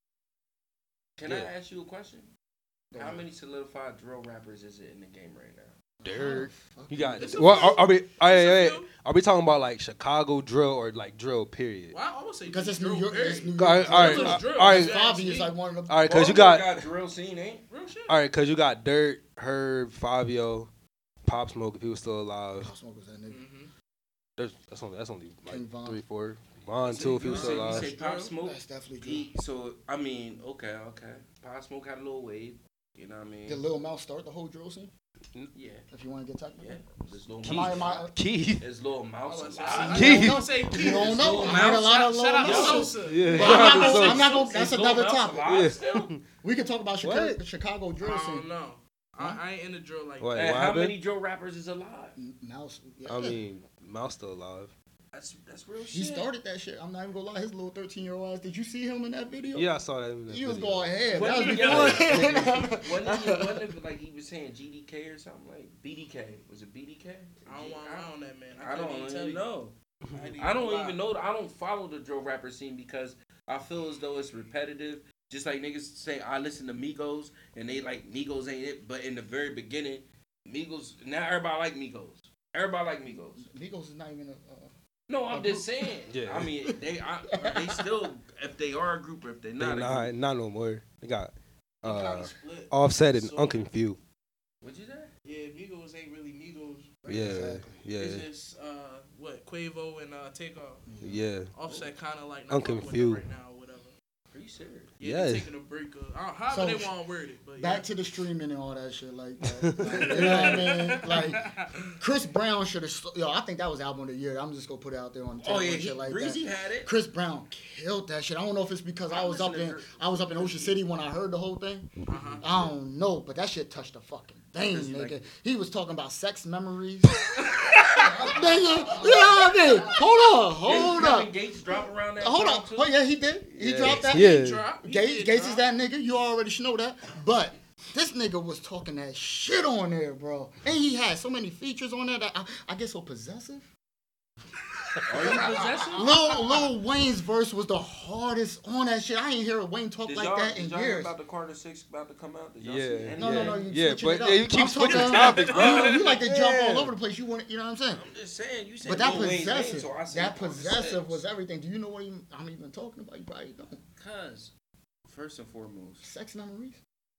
Can Yeah. I ask you a question? Go How ahead. many solidified drill rappers is it in the game right now? Dirk. Fuck You got. It's a Well, few. are, are we? Are, It's a we- few. are we talking about like Chicago drill or like drill? Period. Well, I would say Because it's drill, New York. period. It's New York. All right, all right, Drill is all drill. right, Yeah. Fabi is like one of the. all right, cause you Baltimore got. got drill scene, ain't? Real shit. All right, cause you got Dirt, Herb, Fabio, Pop Smoke. If he was still alive, Pop Smoke was that nigga. Mhm. There's, that's only that's only like King Von. three, four. Von too, if he You was say, still you alive. say Pop Smoke. That's definitely true. He, so I mean, okay, okay. Pop Smoke had a little wave. You know what I mean? Did Lil Mouse start the whole drill scene? Yeah, If you want to get technical. yeah. There's little Am I, am mouse. I, Keith. There's little I mouse was alive. gonna say- Keith. I was gonna say you Keith. don't know. Lil I heard a Mouse. lot of Shout Lil out to Mouse. Sosa. Yeah. But I'm not So- gonna, I'm not gonna, Is that's Lil another Mouse topic. alive Yeah. still? We can talk about Chicago, What? the Chicago drill I don't scene. know. I, I ain't in the drill like What? that. And how happened? many drill rappers is alive? M- Mouse. Yeah. I mean, Mouse still alive. That's that's real shit. he started that shit. I'm not even gonna lie. His little thirteen year old ass. Did you see him in that video? Yeah, I saw that. In that He was video. going ahead. What That was did he before. go? Wasn't he, wasn't it like he was saying G D K or something like B D K? Was it B D K? I don't want around that man. I, I couldn't don't even tell even you. know. I, ain't I don't lie. even know. I don't follow the drill rapper scene because I feel as though it's repetitive. Just like niggas say, I listen to Migos and they like Migos ain't it. But in the very beginning, Migos, now everybody like Migos. Everybody like Migos. Migos is not even a. Uh, No, I'm just saying. Yeah. I mean, they I, they still, if they are a group or if they're They not a not, group. not no more. They got They kinda uh, split. Offset and So- Uncle Few. What'd you say? Yeah, Migos ain't really Migos. right? Yeah, Exactly. yeah, It's just uh, what Quavo and uh, Takeoff. yeah. Offset kind of like I'm not fucking with them confused. right now or whatever. Are you serious? Yeah, Yes. they taking a break. Of, uh, however So, they want to word it, but back yeah. to the streaming and all that shit like that. Like, you know what I mean? Like Chris Brown should have. Yo, I think that was album of the year. I'm just gonna put it out there on the table Oh yeah, and he, shit like Breezy that. had it. Chris Brown killed that shit. I don't know if it's because I I was up listened in to Dr- I was up in Ocean City when I heard the whole thing. Uh-huh. I don't know, but that shit touched the fucking thing, Does he nigga. like- He was talking about sex memories. Nigga, you know what I mean? Hold on, hold Didn't up. Kevin Gates drop around that Hold time, on. too? Oh yeah, he did. He Yeah. dropped that. Yeah. He dropped. He Gates, did Gates drop. is that nigga. You already should know that. But this nigga was talking that shit on there, bro. And he had so many features on there that I, I get so possessive. Are you possessive? Lil, Lil Wayne's verse was the hardest on that shit. I ain't hear Wayne talk Did like y'all, that did in y'all hear years. about the Carter Six about to come out? Did y'all Yeah. see any No, of no, that? no, you Yeah, switching but it up. yeah, you keep I'm switching talking- the topics, bro. You, you like to jump Yeah. all over the place. You want, you know what I'm saying? I'm just saying. You said But that Lil Wayne's name, possessive, so I said that Carter possessive Six. was everything. Do you know what he, I'm even talking about? You probably don't. Cause first and foremost, Sex memories.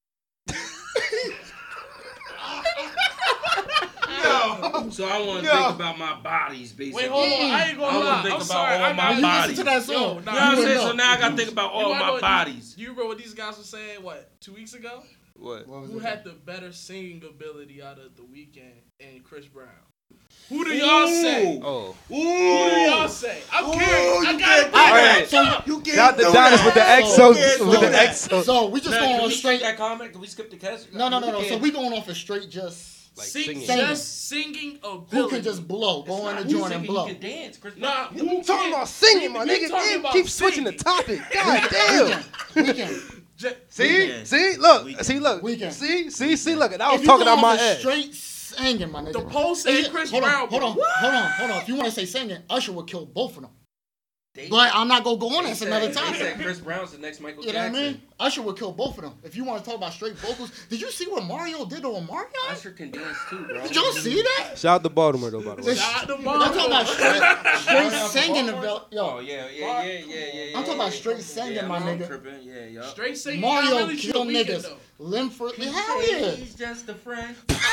so I want to Yo. think about my bodies, basically. Wait, hold on. I ain't I gonna wanna lie. think I'm about sorry. all I my got You bodies. listen to that song. Yo, nah, You know what I'm you saying? know. So now I got to think about You all wanna know my what bodies. These, you remember what these guys were saying? What two weeks ago? What? What was Who it? had the better singing ability out of The Weeknd and Chris Brown? Who do y'all say? Oh. Who do y'all say? I'm curious. I you got can't it. do All that. right, so You can't Shout out to do Donis that. with the So- exos. so- With the exos. So we just Man, going can on we straight. skip that comment? Can we skip the cast? No, no, no, no. We So can't. we going off a straight just. Like Sing, singing. Singing. just singing ability. Who can just blow? It's Go in not the who's joint and singing, blow. He can dance. Chris Nah, Brown. who Talking can- about singing, my we- we nigga. talking Damn, about keep switching the singing. topic. God damn. Weekend. J- See, Weekend. see, look, Weekend. see, look, Weekend. see, see, see, look. And I was If you talking going out my off a ass. straight singing, my nigga. The post Is said it- Chris hold on, Brown. Hold on, What? hold on, hold on. If you want to say singing, Usher would kill both of them. They- But I'm not gonna go on. they That's said- another They topic. said Chris Brown's the next Michael You know what I Jackson. mean? Usher would kill both of them. If you want to talk about straight vocals, did you see what Mario did to Mario? Usher can dance too, bro. Did y'all see that? Shout out to Baltimore though, by the way. This- Shout out to I'm talking about Mario. straight, straight Baltimore? singing. About, Oh yo, yeah, yeah, yeah, yeah, yeah, yeah. I'm talking about yeah. straight singing, yeah, my I'm nigga. Tripping. Yeah, yeah. Straight singing. Mario not really kill the Weeknd, niggas. though. Limford, He hell said yeah. He's just a friend.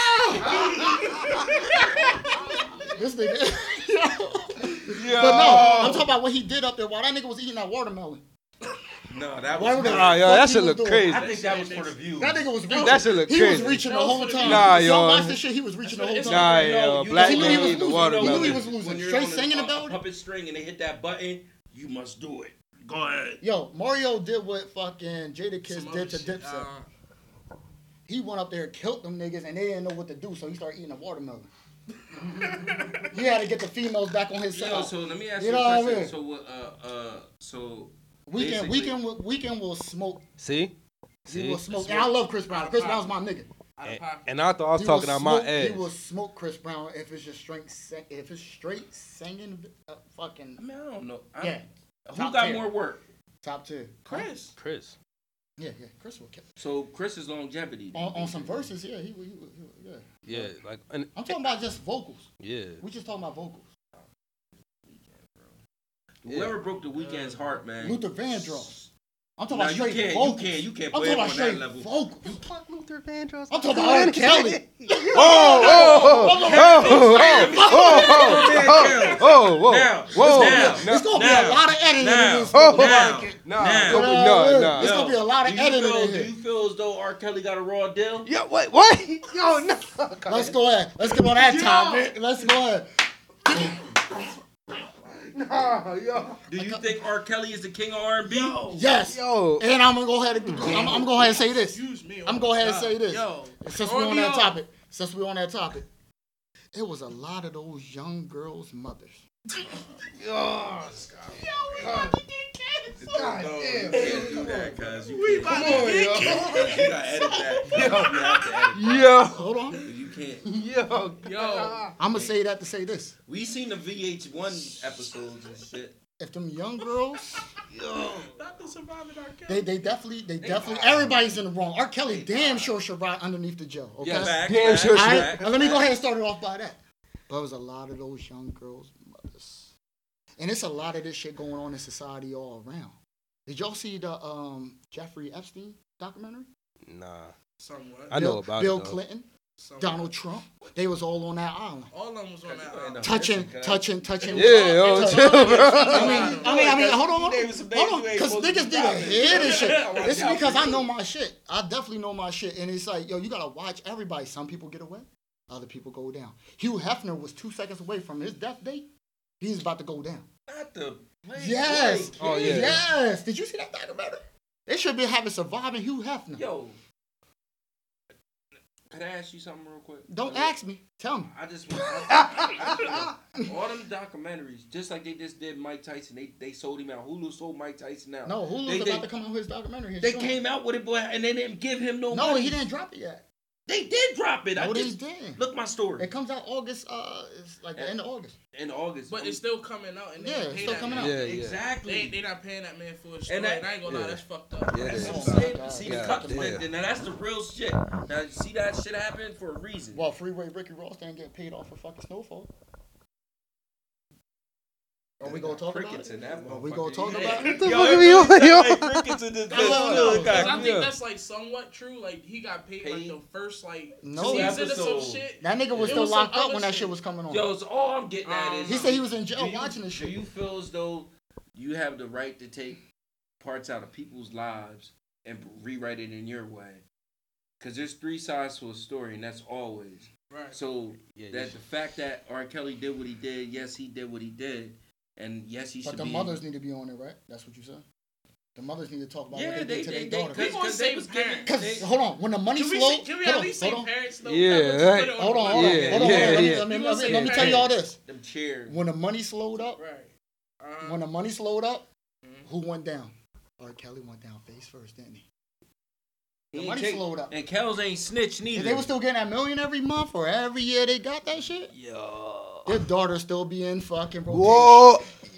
This nigga. Yeah. But no, I'm talking about what he did up there while that nigga was eating that watermelon. No, that Why was. would Nah, yo, fuck that he shit was look doing? crazy. I think that was for the views. That nigga was reaching. That shit look He was crazy. reaching the That was whole for the time. Nah, Y'all yo. watch this shit. He was reaching the whole It's- time. Nah, you know, yo, you black know he man was eating the losing. watermelon. You knew he was losing. When you're Straight on a- singing a, about a it? puppet string and they hit that button, you must do it. Go ahead. Yo, Mario did what fucking Jadakiss Some did other to shit. Dipset. Uh, He went up there and killed them niggas, and they didn't know what to do, so he started eating a watermelon. He had to get the females back on his Yo, side. so let me ask You you, know a what I question. mean? So what? Uh, uh, so Weekend, basically- weekend, will, weekend will smoke. See, He see, will smoke. And I love Chris Brown. Chris Brown's my nigga. out of and, pocket. and I thought I was He talking will out my smoke, ass. He will smoke Chris Brown if it's just straight, sing, if it's straight singing, uh, fucking I mean, I don't know. I, yeah, Who top got tier. more work? top tier. Chris. Chris. Yeah, yeah, Chris will kill. So Chris's longevity. then. On, on some verses, yeah, he, will- he, will- he will- yeah. Yeah, like and I'm talking about just vocals. yeah. We just talking about vocals. Whoever broke the weekend's heart, man. Luther Vandross. I'm talking No, about you straight can't. vocals. You can't. You can't I'm play talking him about on that straight level. vocals. Fuck Luther Vandross. I'm talking about R. Kelly. Oh, oh, oh, oh, oh, oh, oh, whoa, Now, whoa, now, It's gonna be now, a lot of editing now, in this. Oh, motherfucker. now, Nah, now. no, Uh, no, no. It's gonna be a lot of do you editing feel, in Do here. you feel as though R. Kelly got a raw deal? Yo, wait, what? Yo, no. Let's go ahead. Let's get on that topic. Let's go ahead. Nah, yo. Do you think R. Kelly is the king of R and B? Yes. Yo. And I'm gonna go ahead and I'm, I'm gonna go ahead and say this. Excuse me. I'm gonna go ahead and Stop. say this. Yo, Since throw we're on me that off. topic, since we're on that topic, it was a lot of those young girls' mothers. Oh, God No, damn. you can't do that, cuz you We can't. about Come on, to yo. get You gotta edit that. You have to edit Yo. Hold on. that. You can't. Yo. Yo. I'm gonna say that to say this. We seen the V H one episodes and shit. If them young girls, Not the surviving R. Kelly. they they definitely they definitely everybody's in the wrong. R. Kelly damn sure should ride underneath the jail. Okay. Yes. Facts, Damn facts, sure All should. right, now let me go ahead and start it off by that. But it was a lot of those young girls' mothers, and it's a lot of this shit going on in society all around. Did y'all see the um, Jeffrey Epstein documentary? Nah. Somewhat. I know Bill, about Bill it, though. Clinton, Somewhat. Donald Trump. They was all on that island, All of them was on that album. touching, touching, touching. Yeah, yo, touching. chill, bro. I mean, I mean, I mean, hold on, hold Name on, some hold on, names you ain't because supposed to niggas be need to dropping. hear this shit. Watch This is out because for I you. know my shit. I definitely know my shit, and it's like, yo, you gotta watch everybody. Some people get away, other people go down. Hugh Hefner was two seconds away from his death date. He's about to go down. Not the Playboy Yes. kid. Oh, yeah. Yes. Did you see that documentary? They should be having surviving Hugh Hefner. Yo. Could I ask you something real quick? Don't ask me. Tell me. I just want I, all them documentaries, just like they just did Mike Tyson. They they sold him out. Hulu sold Mike Tyson out. No, Hulu's They- about they- to come out with his documentary. his They show. came out with it, boy, and they didn't give him no No, money. he didn't drop it yet. They did drop it. I No, they just didn't. look my story. It comes out August. Uh, it's like the end of August. In August, But it's still coming out, and they Yeah, ain't it's pay still that coming man. out. Yeah, yeah. exactly. They they not paying that man for a story. And And, that- I ain't gonna yeah. lie, that's fucked up. Yeah, it That's is. what I'm Oh, saying. God. See, Yeah, the cut, yeah. now that's the real shit. Now, see that shit happen for a reason. Well, Freeway Ricky Ross didn't get paid off for fucking Snowfall. Are we gonna talk about Crickets it? in that Are we motherfucker. gonna talk Yeah. about it? the Yo, fuck it are you really on, yo? sound like crickets in this I bitch. don't know, Look, 'Cause I I- think Yeah. that's like somewhat true. Like he got paid, like Paid? the first like No. season or some Episode. shit. That nigga was It still was some locked up other when that shit. shit was coming on. Yo, so all I'm getting at Um, is He said he was in jail do you- watching this Do shit. you feel as though you have the right to take parts out of people's lives and rewrite it in your way? Because there's three sides to a story, and that's always. Right. So Yeah, that you the fact that R. Kelly did what he did, yes, he did what he did, and yes, he But should the be. mothers need to be on it, right? That's what you said. The mothers need to talk about yeah, what they, they did to they their they daughter. We gonna because say they was giving. parents. Because they- hold on, when the money Can we, flow, say, can we hold at on, least hold say on, parents though? Yeah, That was right. put it on hold the on, record. hold on, Yeah, hold on. yeah, Let me, yeah. let me, You let gonna me, say let me tell y'all parents. this. them cheers. When the money slowed up, Right. Uh, when the money slowed up, Mhm. who went down? R. Kelly went down face first, didn't he? He The ain't money take- slowed up. And Kells ain't snitch neither. If they were still getting that million every month or every year they got that shit, Yo. their daughter still be in fucking rotation. Whoa.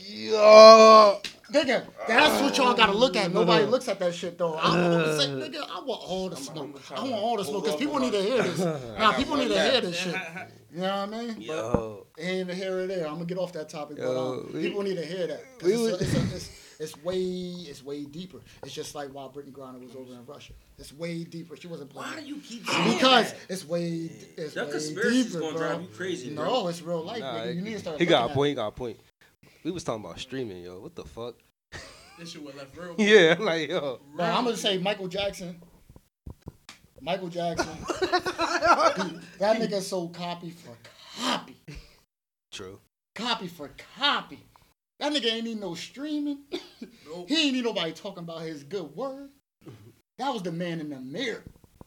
Yo. Nigga, that's what y'all gotta look at. Nobody looks at that shit though. I want say, nigga, I want all the I'm- smoke. I'm trying I want to all the smoke hold because up people on need to my- hear this. I Nah, got people one need to left. hear this shit. You know what I mean? Yo. But ain't even here or there. I'm gonna get off that topic, but Yo, um, we- people need to hear that. 'Cause we it's, was- a, it's, a, it's, it's way it's way deeper. It's just like while Brittany Griner was over in Russia. It's way deeper. She wasn't playing. Why do you keep saying Because that? it's way it's That way conspiracy's deeper, gonna bro. drive you crazy, bro. No, it's real life, Nah, nigga. You need to start. he got a looking point. at He got a point. We was talking about streaming, yo. What the fuck? This shit was left real. Yeah, like yo. it. But I'm gonna say Michael Jackson. Michael Jackson. That nigga sold copy for copy. True. Copy for copy. That nigga ain't need no streaming. Nope. He ain't need nobody talking about his good word. That was the man in the mirror.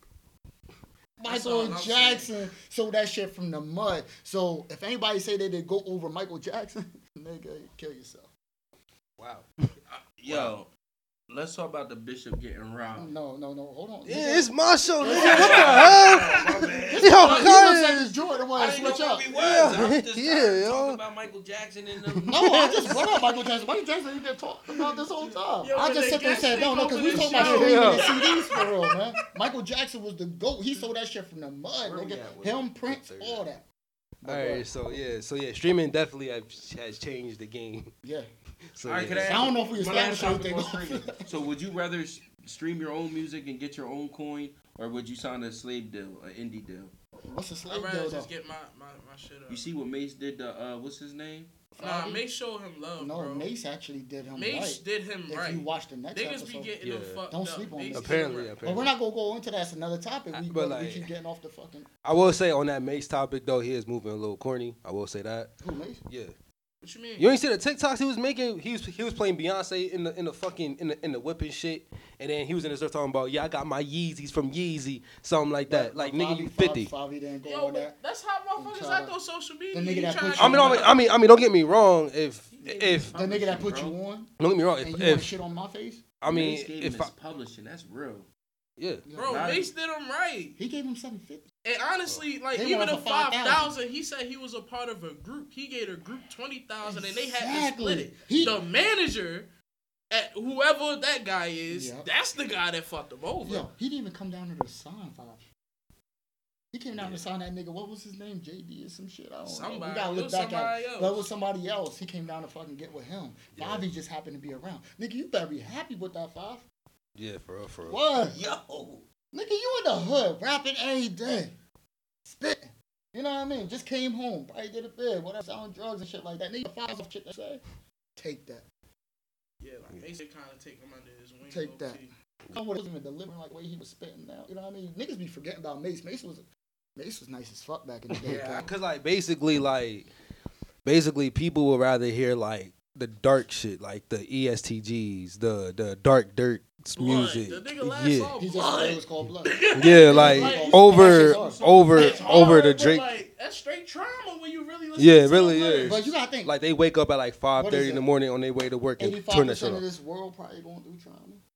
That's all Michael I'm Jackson sold that shit from the mud. So if anybody say they did go over Michael Jackson, nigga, kill yourself. Wow. Yo, let's talk about the bishop getting robbed. No, no, no. Hold on. Yeah, it's my show, nigga. Yeah. What the hell? My bad. Yo, Oh, he looks like cuz. this Jordan I wanna didn't know switch up. where we was. I was just Yeah, yeah, yo. talking about Michael Jackson and them. No, I just brought up Michael Jackson. Michael Jackson ain't been talking about this whole time. Yo, I when just they sit there and guest said, no, take no, because over we this talking about show- streaming Yeah. and C Ds for real, man. Michael Jackson was the GOAT. He sold that shit from the mud, Where we nigga. at with Him, it? Prince, Third. all that. But, All uh, right, so yeah, so yeah, streaming definitely have, has changed the game. Yeah. So All right, yeah. can I, I don't know if we my last established topic anything. on streaming. So would you rather s- stream your own music and get your own coin, or would you sign a slave deal, an indie deal? What's the I'd slave rather deal, just though? get my, my, my shit up. You see what Mace did to uh, what's his name? Nah, Favi? Mace showed him love, No, bro. Mace actually did him Mace right. did him If right. you watch the next Niggas be episode. getting them Yeah. fucked Don't up. sleep on Mace Mace. did him Apparently, right. But apparently. we're not gonna go into that. That's another topic. We, But, but like- we keep getting off the fucking. I will say on that Mace topic though, he is moving a little corny. I will say that. Who Mace? Yeah. What you mean? You ain't see the TikToks he was making? He was he was playing Beyonce in the in the fucking in the in the whipping shit, and then he was in the stuff talking about yeah I got my Yeezys from Yeezy, something like that. Like nigga, you fifty. Favi didn't go Yo, on that. but that's how motherfuckers try act to- on social media. The nigga You that tryna put I mean, you I mean, I mean, I mean, don't get me wrong. If if The nigga that put Bro. you on don't get me wrong. and If, you want if shit on my face. I mean Mace gave him if I, his publishing, that's real. yeah. Bro, Not- Mace did him right. He gave him seven fifty. And honestly, like They even went the up for five five thousand, he said he was a part of a group. He gave a group twenty thousand, and they had to Exactly. split it. He- the manager, at whoever that guy is, Yeah. that's the guy that fucked him over. Yo, he didn't even come down to the sign five. He came down to sign that nigga. What was his name? J D or some shit. I don't know. Somebody. We gotta It look was back at somebody it. else. But it was somebody else. He came down to fucking get with him. Yeah. Favi just happened to be around. Nigga, you better be happy with that five. Yeah, for real, for real. What? Yo, Nigga, you in the hood, rapping every day. Spitting. You know what I mean? Just came home. Probably did a bid. Whatever, selling drugs and shit like that. Nigga, five off shit to say. Take that. Yeah, like Mace kind of take him under his wing. Take that. low-key. I wasn't even delivering like the way he was spitting now. You know what I mean? Niggas be forgetting about Mace. Mace was Mace was nice as fuck back in the day. Yeah, Cause cause like basically like basically people would rather hear like the dark shit, like the E S T Gs, the the dark dirt music. Blood. The nigga last Yeah, song, he just Blood. it was called blood. yeah, like Like, over that shit's over It's over hard, the but, Drake. Like, that's straight trauma when you really listen Yeah, to really the is. lyrics. But you gotta think, Like they wake up at like five What is thirty in it? the morning on their way to work and eighty-five turn that shit percent of on. this world probably going through trauma.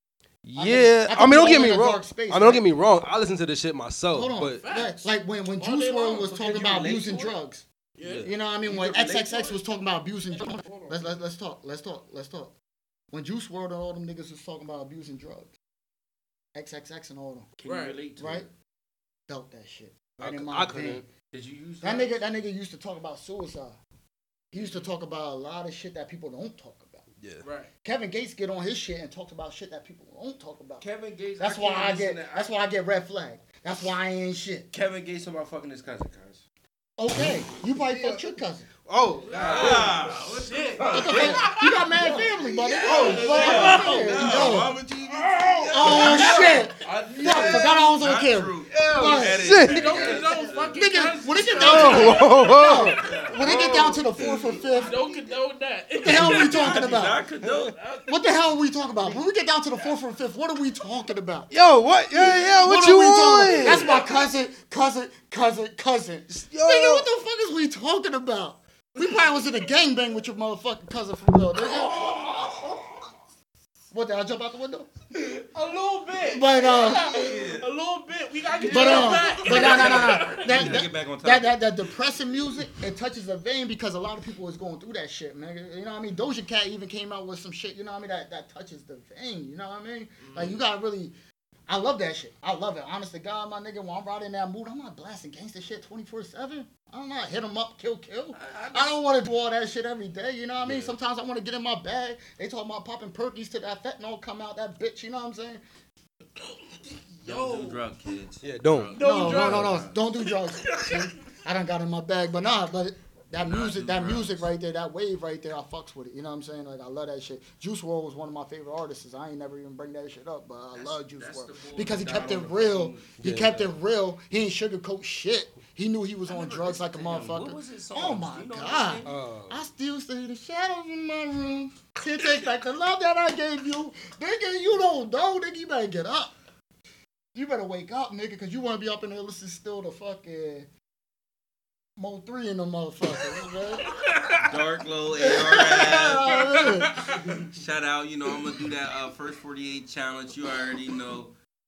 Yeah, I I, think mean, we don't all get in me a wrong. dark space, I mean, don't right? get me wrong. I listen to this shit myself, Hold on, but Facts. like when when All Juice day world long. was Because talking you about relate abusing to it? drugs. Yeah. You know what I mean? You When can relate X X X to was it? talking about abusing drugs. Hold on. Let's, let's, let's talk. Let's talk. Let's talk. When Juice world and all them niggas was talking about abusing drugs. X X X and all them. Can Right. you relate to Right? it? Felt that shit. I, Right in cou- my I vein. couldn't. Did you use That that? nigga, that nigga used to talk about suicide. He used to talk about a lot of shit that people don't talk about. Yeah. Right. Kevin Gates get on his shit and talks about shit that people don't talk about. Kevin Gates. That's I why can't I listen get. to- That's why I get red flag. That's why I ain't shit. Kevin Gates talking about fucking his cousin, cuz. Okay, you probably fucked your cousin. Oh, Ah, what the Shit. What the fuck? You got mad family, buddy. Oh, Oh, shit. yeah. No, Yo. Mama T V. Oh shit! I Fuck, forgot I was on Not camera. true. Fuck. shit. Don't condone fucking Nigga, cousins. when it get down to Whoa, whoa, whoa. when it get down to the fourth or fifth, Don't condone that. what the hell are we I talking did about? not condone. What the hell are we talking about? When we get down to the fourth or fifth, what are we talking about? Yo, what? Yeah, yeah, what, you are we talking want? about? That's my cousin, cousin, cousin, cousin. Yo. Nigga, what the fuck is we talking about? We probably was in a gangbang with your motherfucking cousin for real, nigga. What, did I jump out the window? A little bit. But, uh, A little bit. We gotta get but, you uh, back. but no, no, no, no. That, Get that, back on top. that, that, that depressing music, it touches a vein because a lot of people is going through that shit, man. You know what I mean? Doja Cat even came out with some shit, you know what I mean, that, that touches the vein, you know what I mean? Like, you gotta really, I love that shit. I love it. Honest to God, my nigga, when I'm riding in that mood, I'm not blasting gangster shit twenty-four seven. I'm not hit 'em up, kill, kill. I don't want to do all that shit every day, you know what I mean? Sometimes I want to get in my bag. They talking about popping perkies to that fentanyl come out, that bitch, you know what I'm saying? Don't do drug, kids. Yeah, don't. No, Don't no, do no, no, drugs. don't do drugs. See? I done got in my bag, but nah, but that music, do that drugs. music right there, that wave right there, I fucks with it. You know what I'm saying? Like I love that shit. Juice world was one of my favorite artists. I ain't never even bring that shit up, but I That's- love Juice that's world the boy because he that kept died it on the real. fucking- He Yeah. kept it real. He ain't sugarcoat shit. He knew he was I on never drugs like a listened to him. motherfucker. What was his song? Oh my Do you know god. his name? Oh. I still see the shadows in my room. Can't take back the love that I gave you. Nigga, you don't know, nigga. You better get up. You better wake up, nigga, because you want to be up in there listening still to fucking Mo three in the motherfuckers, man. Dark Low A R S. Yeah. Shout out, you know, I'm gonna do that uh, first forty-eight challenge. You already know.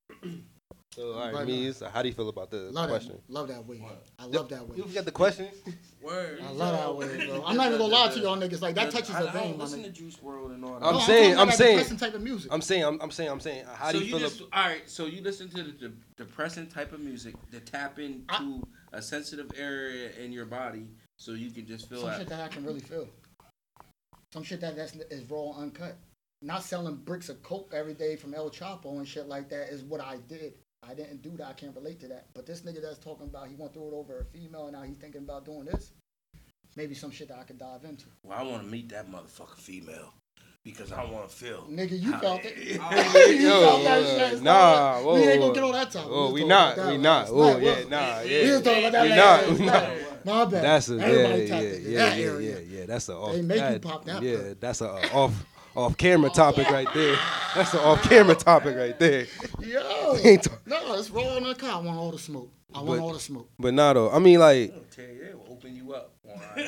So, all right, But, me, so how do you feel about the Love question? that, love that way. I love that way. You forgot the question? Word. I love that way, bro. I'm not even gonna lie to y'all niggas. Like that touches I, the I vein, don't my listen to nigga. Juice world and all that. I'm No, saying- talking about I'm that saying- depressing type of music. I'm saying, I'm, I'm saying, I'm saying. How so do you, feel? just, ab- all right, so you listen to the de- depressing type of music to tap into I- a sensitive area in your body, so you can just feel Some that. shit that I can really feel. Some shit that that's, is raw, uncut. Not selling bricks of coke every day from El Chapo and shit like that is what I did. I didn't do that. I can't relate to that. But this nigga that's talking about he went through it over a female and now he's thinking about doing this. Maybe some shit that I could dive into. Well, I want to meet that motherfucking female because I want to feel. Nigga, you how- felt it. Oh, you Yo, felt that uh, shit. nah, we whoa, ain't gonna whoa. get on that topic. Oh, was we talking not, about that we last not. Oh, night, yeah, wasn't nah, we? yeah. We was talking about that We last not, night. we not. My bad. That's a yeah, Everybody yeah, tapped yeah, into yeah, that yeah, area. yeah, yeah. That's a off. They make you that- pop that Yeah, pill. that's a uh, off off camera topic right there. That's an off camera topic right there. Yo, Ain't talk- no, it's raw on the car. I want all the smoke. I want But- all the smoke. But nah, though. I mean, like, I'll tell you, they will open you up.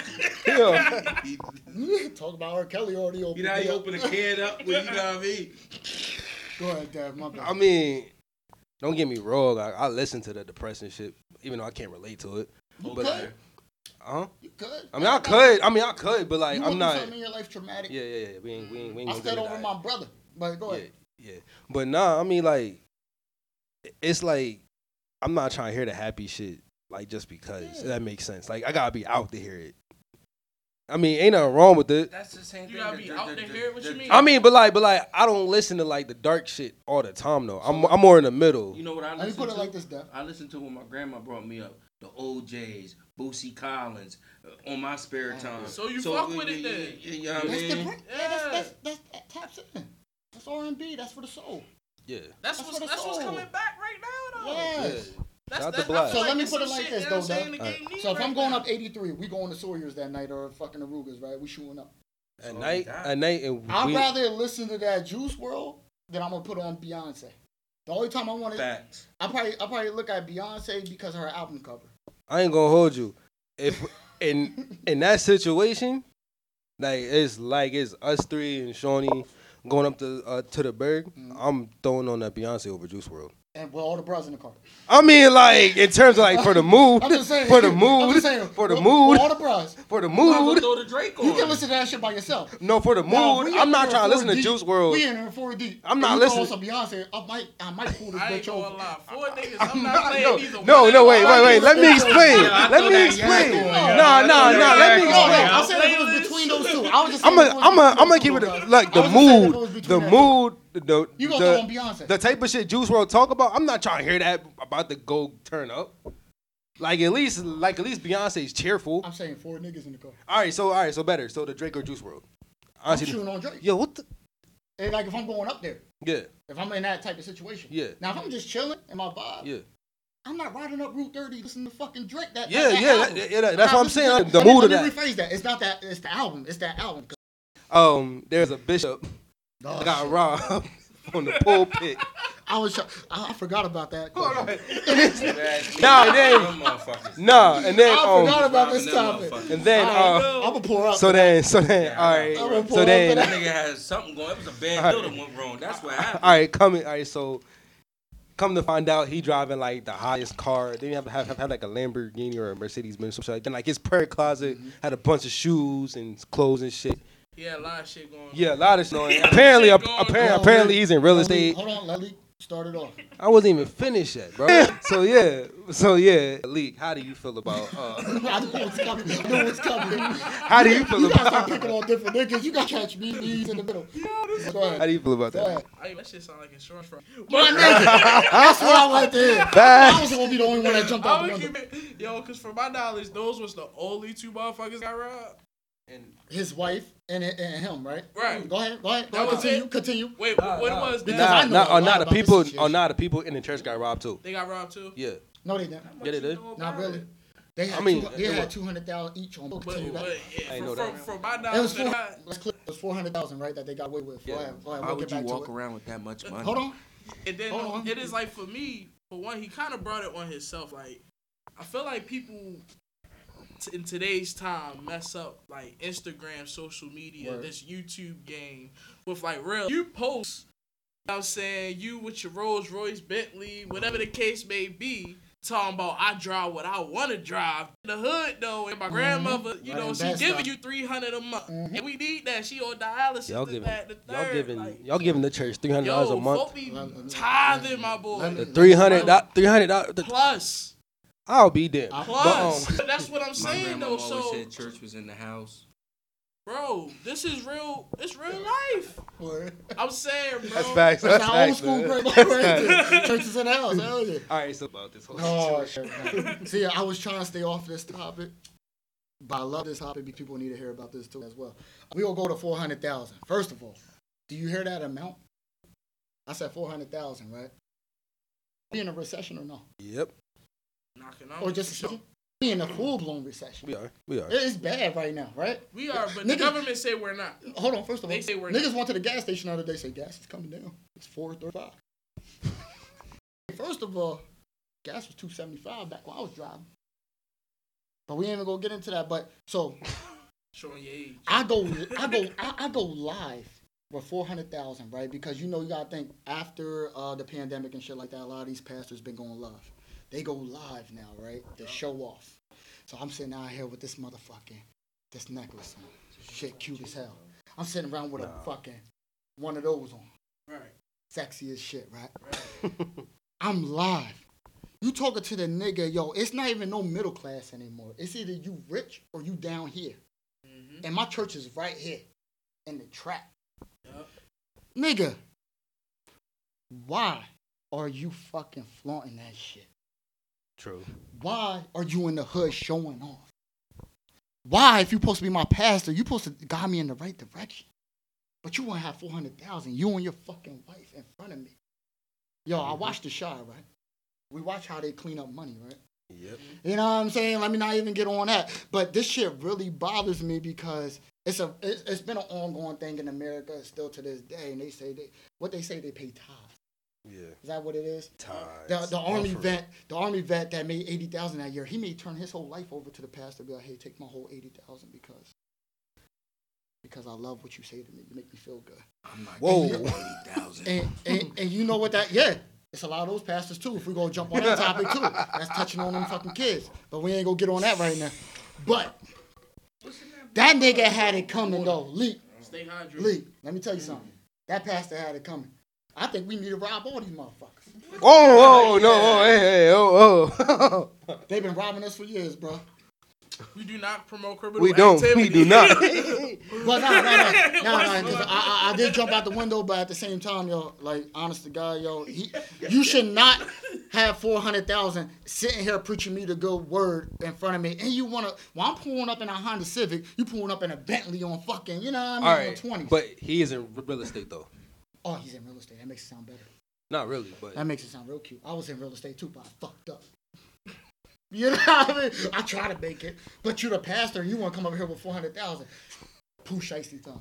yeah. Talk about R. Kelly already open. You know how you me up. open a can up when you know what I mean? Go ahead, Dad. My bad. I mean, don't get me wrong. Like, I listen to the depressing shit, even though I can't relate to it. you but- could. Huh? You could. I mean, I could. I mean, I could, but like, You I'm went through not. something in your life traumatic. Yeah, yeah, yeah. We ain't, we ain't, we ain't I gonna stood get over into my that. brother. But go ahead. Yeah, yeah. But nah, I mean, like, it's like I'm not trying to hear the happy shit, like just because Yeah. that makes sense. Like, I gotta be out to hear it. I mean, ain't nothing wrong with it. That's the same You thing. gotta the- be the- out the- there the- hearing what the- you mean. I mean, but like, but like, I don't listen to like the dark shit all the time though. I'm, I'm more in the middle. You know what I Let me listen put it to? like this, Dad. I listened to when my grandma brought me up. The O J's, Boosie Collins, uh, on my spare time. So you fuck with it then. You, you know what I That's mean? different. Yeah, that's, that's, that's, that taps in. That's R and B. That's for the soul. Yeah. That's, That's what's for the that's what's soul. coming back right now though. Yes. That's, Shout out that's, to Black. I feel So let me it's put it some like shit, this, you know what though, I'm saying, Dad. the Alright. game need So if right I'm going now. up eighty-three, we going to Sawyer's that night or fucking the Rugas, right? We shooting up. At So night, that- at night, and I'd we, rather listen to that Juice world than I'm gonna put on Beyonce. The only time I want to, Facts. I probably I probably look at Beyonce because of her album cover. I ain't gonna hold you. If in in that situation, like it's like it's us three and Shawnee, going up to uh, to the Berg, Mm. I'm throwing on that Beyonce over Juice world. And with all the bras in the car. I mean, like in terms of like for the mood, I'm just saying. for the I'm mood, just saying, for the with- mood, with all the bras. for the I'm gonna mood. throw the Drake on. You can listen to that shit by yourself. No, for the Now, mood. we I'm in not there trying to four listen to deep. Juice world. We in there four deep. I'm If not you listening- Some Beyonce. I might, I might pull this I ain't bitch gonna over. lie. Four niggas, I'm I'm not not, playing no, either no, one. no, wait, wait, wait. I'm Let me not- explain. Yeah, I Let throw me that explain. yak on, No, yeah. no, I no. throw Let that me yak No, on, no, explain. yeah. I'm saying if it was Playlist. between those two. I was just I'm saying gonna, if it was I'm gonna, between I'm gonna those keep two, it bro. like I the was just saying if it was mood, between the that two. mood, the You gonna throw on the, Beyonce. the type of shit Juice world talk about. I'm not trying to hear that about to go turn up. Like at least, like at least Beyonce's cheerful. I'm saying four niggas in the car. All right, so all right, so better. So the Drake or Juice world. I'm Honestly, shooting on Drake. yo, what the? And like if I'm going up there, Yeah, if I'm in that type of situation. yeah, Now if I'm just chilling in my vibe, yeah, I'm not riding up Route thirty listening to fucking Drake. That, yeah, that, that yeah. album. that- yeah, that- I'm that's not what I'm listening saying. to- The let me- mood of let me that. rephrase that. It's not that. It's the album. It's that album. Um, there's a bishop Oh, got shit. robbed on the pulpit. I was. try- I I forgot about that. Hold on. question. Nah, and then Them motherfuckers. nah, and then I forgot um, about this Them topic. motherfuckers. and then Alright, uh, I'm gonna pour up. so for that. then, so then, Yeah, all I right, know. I'm gonna pour so up then, for That that. nigga had something going. It was a bad Alright. building went wrong. That's what happened. all right, coming, all right, so come to find out, he driving like the highest car. Then you have to have, have, have like a Lamborghini or a Mercedes Benz, something like that. Then like his prayer closet had a bunch of shoes and clothes and shit. Yeah, a lot of shit going on. Yeah, a lot of shit. on it. Apparently, Shit going apparently, on. apparently, he's in real Let me- estate. Hold on, let me start it off. I wasn't even finished yet, bro. So yeah, so yeah, Leak. How do you feel about? Uh, I knew what's coming. I knew what's coming. how do you feel You gotta about? start picking on different niggas. You gotta catch me, me's in the middle. Go ahead. How do you feel about Go that? ahead. Hey, that shit sound like insurance fraud. My nigga. That's what I like to hear. Facts. I was gonna be the only one that jumped out I the would window. keep it, yo, cause for my knowledge, those was the only two motherfuckers got robbed. And His wife and, and him, right? Right. Go ahead. Go ahead. Go That ahead. was Continue. it? Continue. Wait, what it was? Because that- I nah, know nah, a oh, lot nah, the about this people, situation. oh, nah, the people in the church got robbed too. They got robbed too. Yeah, No, they didn't. yeah, they did. Not really. They had I mean, two, they it had was- two hundred thousand each on. But, Continue but that. yeah, I ain't from, know from, that. from my It knowledge, was they four. got, Let's click. It was four hundred thousand, right? That they got away with. Go Yeah. ahead. Go ahead. How We'll would get you back to walk it. around with that much money? Hold on. and then Hold on. it is like for me, for one, he kind of brought it on himself. Like, I feel like people t- in today's time mess up like Instagram, social media, Word. this YouTube game with like real. You post, you know what I'm saying, you with your Rolls Royce, Bentley, whatever the case may be. Talking about I drive what I want to drive. The hood though, and my grandmother, you Right, know, and she that's giving not- you three hundred a month, Mhm. and we need that. She on dialysis. Y'all this, giving, that, the y'all third, giving, like, y'all giving the church three hundred dollars yo, a month. folk be Let me- tithing, my boy. let me- The three hundred, Let three hundred dollars. Plus, I'll be there. I- plus. But, um, That's what I'm My saying grandma though. always So, said church was in the house. bro, this is real. It's real life. Word. I'm saying, bro. That's facts. That's That's how old facts. school man. grandma raised it. Churches in the house. Hell yeah. All right, so about this whole Oh, situation. shit. See, I was trying to stay off this topic, but I love this topic because people need to hear about this too as well. We will go to four hundred thousand. First of all, do you hear that amount? I said four hundred thousand, right? We in a recession or no? Yep, Knocking on. Or just a second? We in a full blown recession. we are. We are. It's bad right now, right? We are, but the Niggas- government say we're not. Hold on, first of all, They say we're niggas not. went to the gas station the other day, say gas is coming down. It's four thirty-five. First of all, gas was two seventy-five back when I was driving. But we ain't even gonna get into that. But so Showing your age. I go, I go, I, I go live with four hundred thousand, right? Because you know you gotta think after uh, the pandemic and shit like that, a lot of these pastors been going live. They go live now, right? To show off. So I'm sitting out here with this motherfucking this necklace on, shit cute as hell. I'm sitting around with a fucking one of those on, Right. sexy as shit, right? I'm live. You talking to the nigga, yo, it's not even no middle class anymore. It's either you rich or you down here. Mm-hmm. And my church is right here in the trap. Yep. Nigga, why are you fucking flaunting that shit? True. Why are you in the hood showing off? Why, if you supposed to be my pastor, you supposed to guide me in the right direction? But you want to have four hundred thousand, you and your fucking wife in front of me. Yo, I watched The Chi, right? We watch how they clean up money, right? Yep. You know what I'm saying? Let me not even get on that. But this shit really bothers me because it's a it's, it's been an ongoing thing in America still to this day. And they say they what they say they pay tithes. Yeah. Is that what it is? Ties. The, the army Offering. vet, the army vet that made eighty thousand that year, he may turn his whole life over to the pastor. Be like, hey, take my whole eighty thousand because because I love what you say to me. You make me feel good. I'm like, Whoa. eight thousand. And, and and you know what that? Yeah, it's a lot of those pastors too. If we gonna jump on that topic too, that's touching on them fucking kids. But we ain't gonna get on that right now. But that nigga had it coming though. Leak, Stay hydrated. leak. Let me tell you something. That pastor had it coming. I think we need to rob all these motherfuckers. Oh, oh, no, oh, hey, hey, oh, oh. They've been robbing us for years, bro. We do not promote criminal We don't. activity. We do not. But no, no, no, no, no, because I, I, I did jump out the window, but at the same time, yo, like, honest to God, yo, he, you should not have four hundred thousand sitting here preaching me the good word in front of me, and you want to, while I'm pulling up in a Honda Civic, you pulling up in a Bentley on fucking, you know what I mean, All on right, twenty. but he is in real estate though. Oh, he's in real estate. That makes it sound better. Not really, but That makes it sound real cute. I was in real estate too, but I fucked up. You know what I mean? I try to make it, but you're the pastor and you want to come over here with four hundred thousand. Pooh shiesty tongue.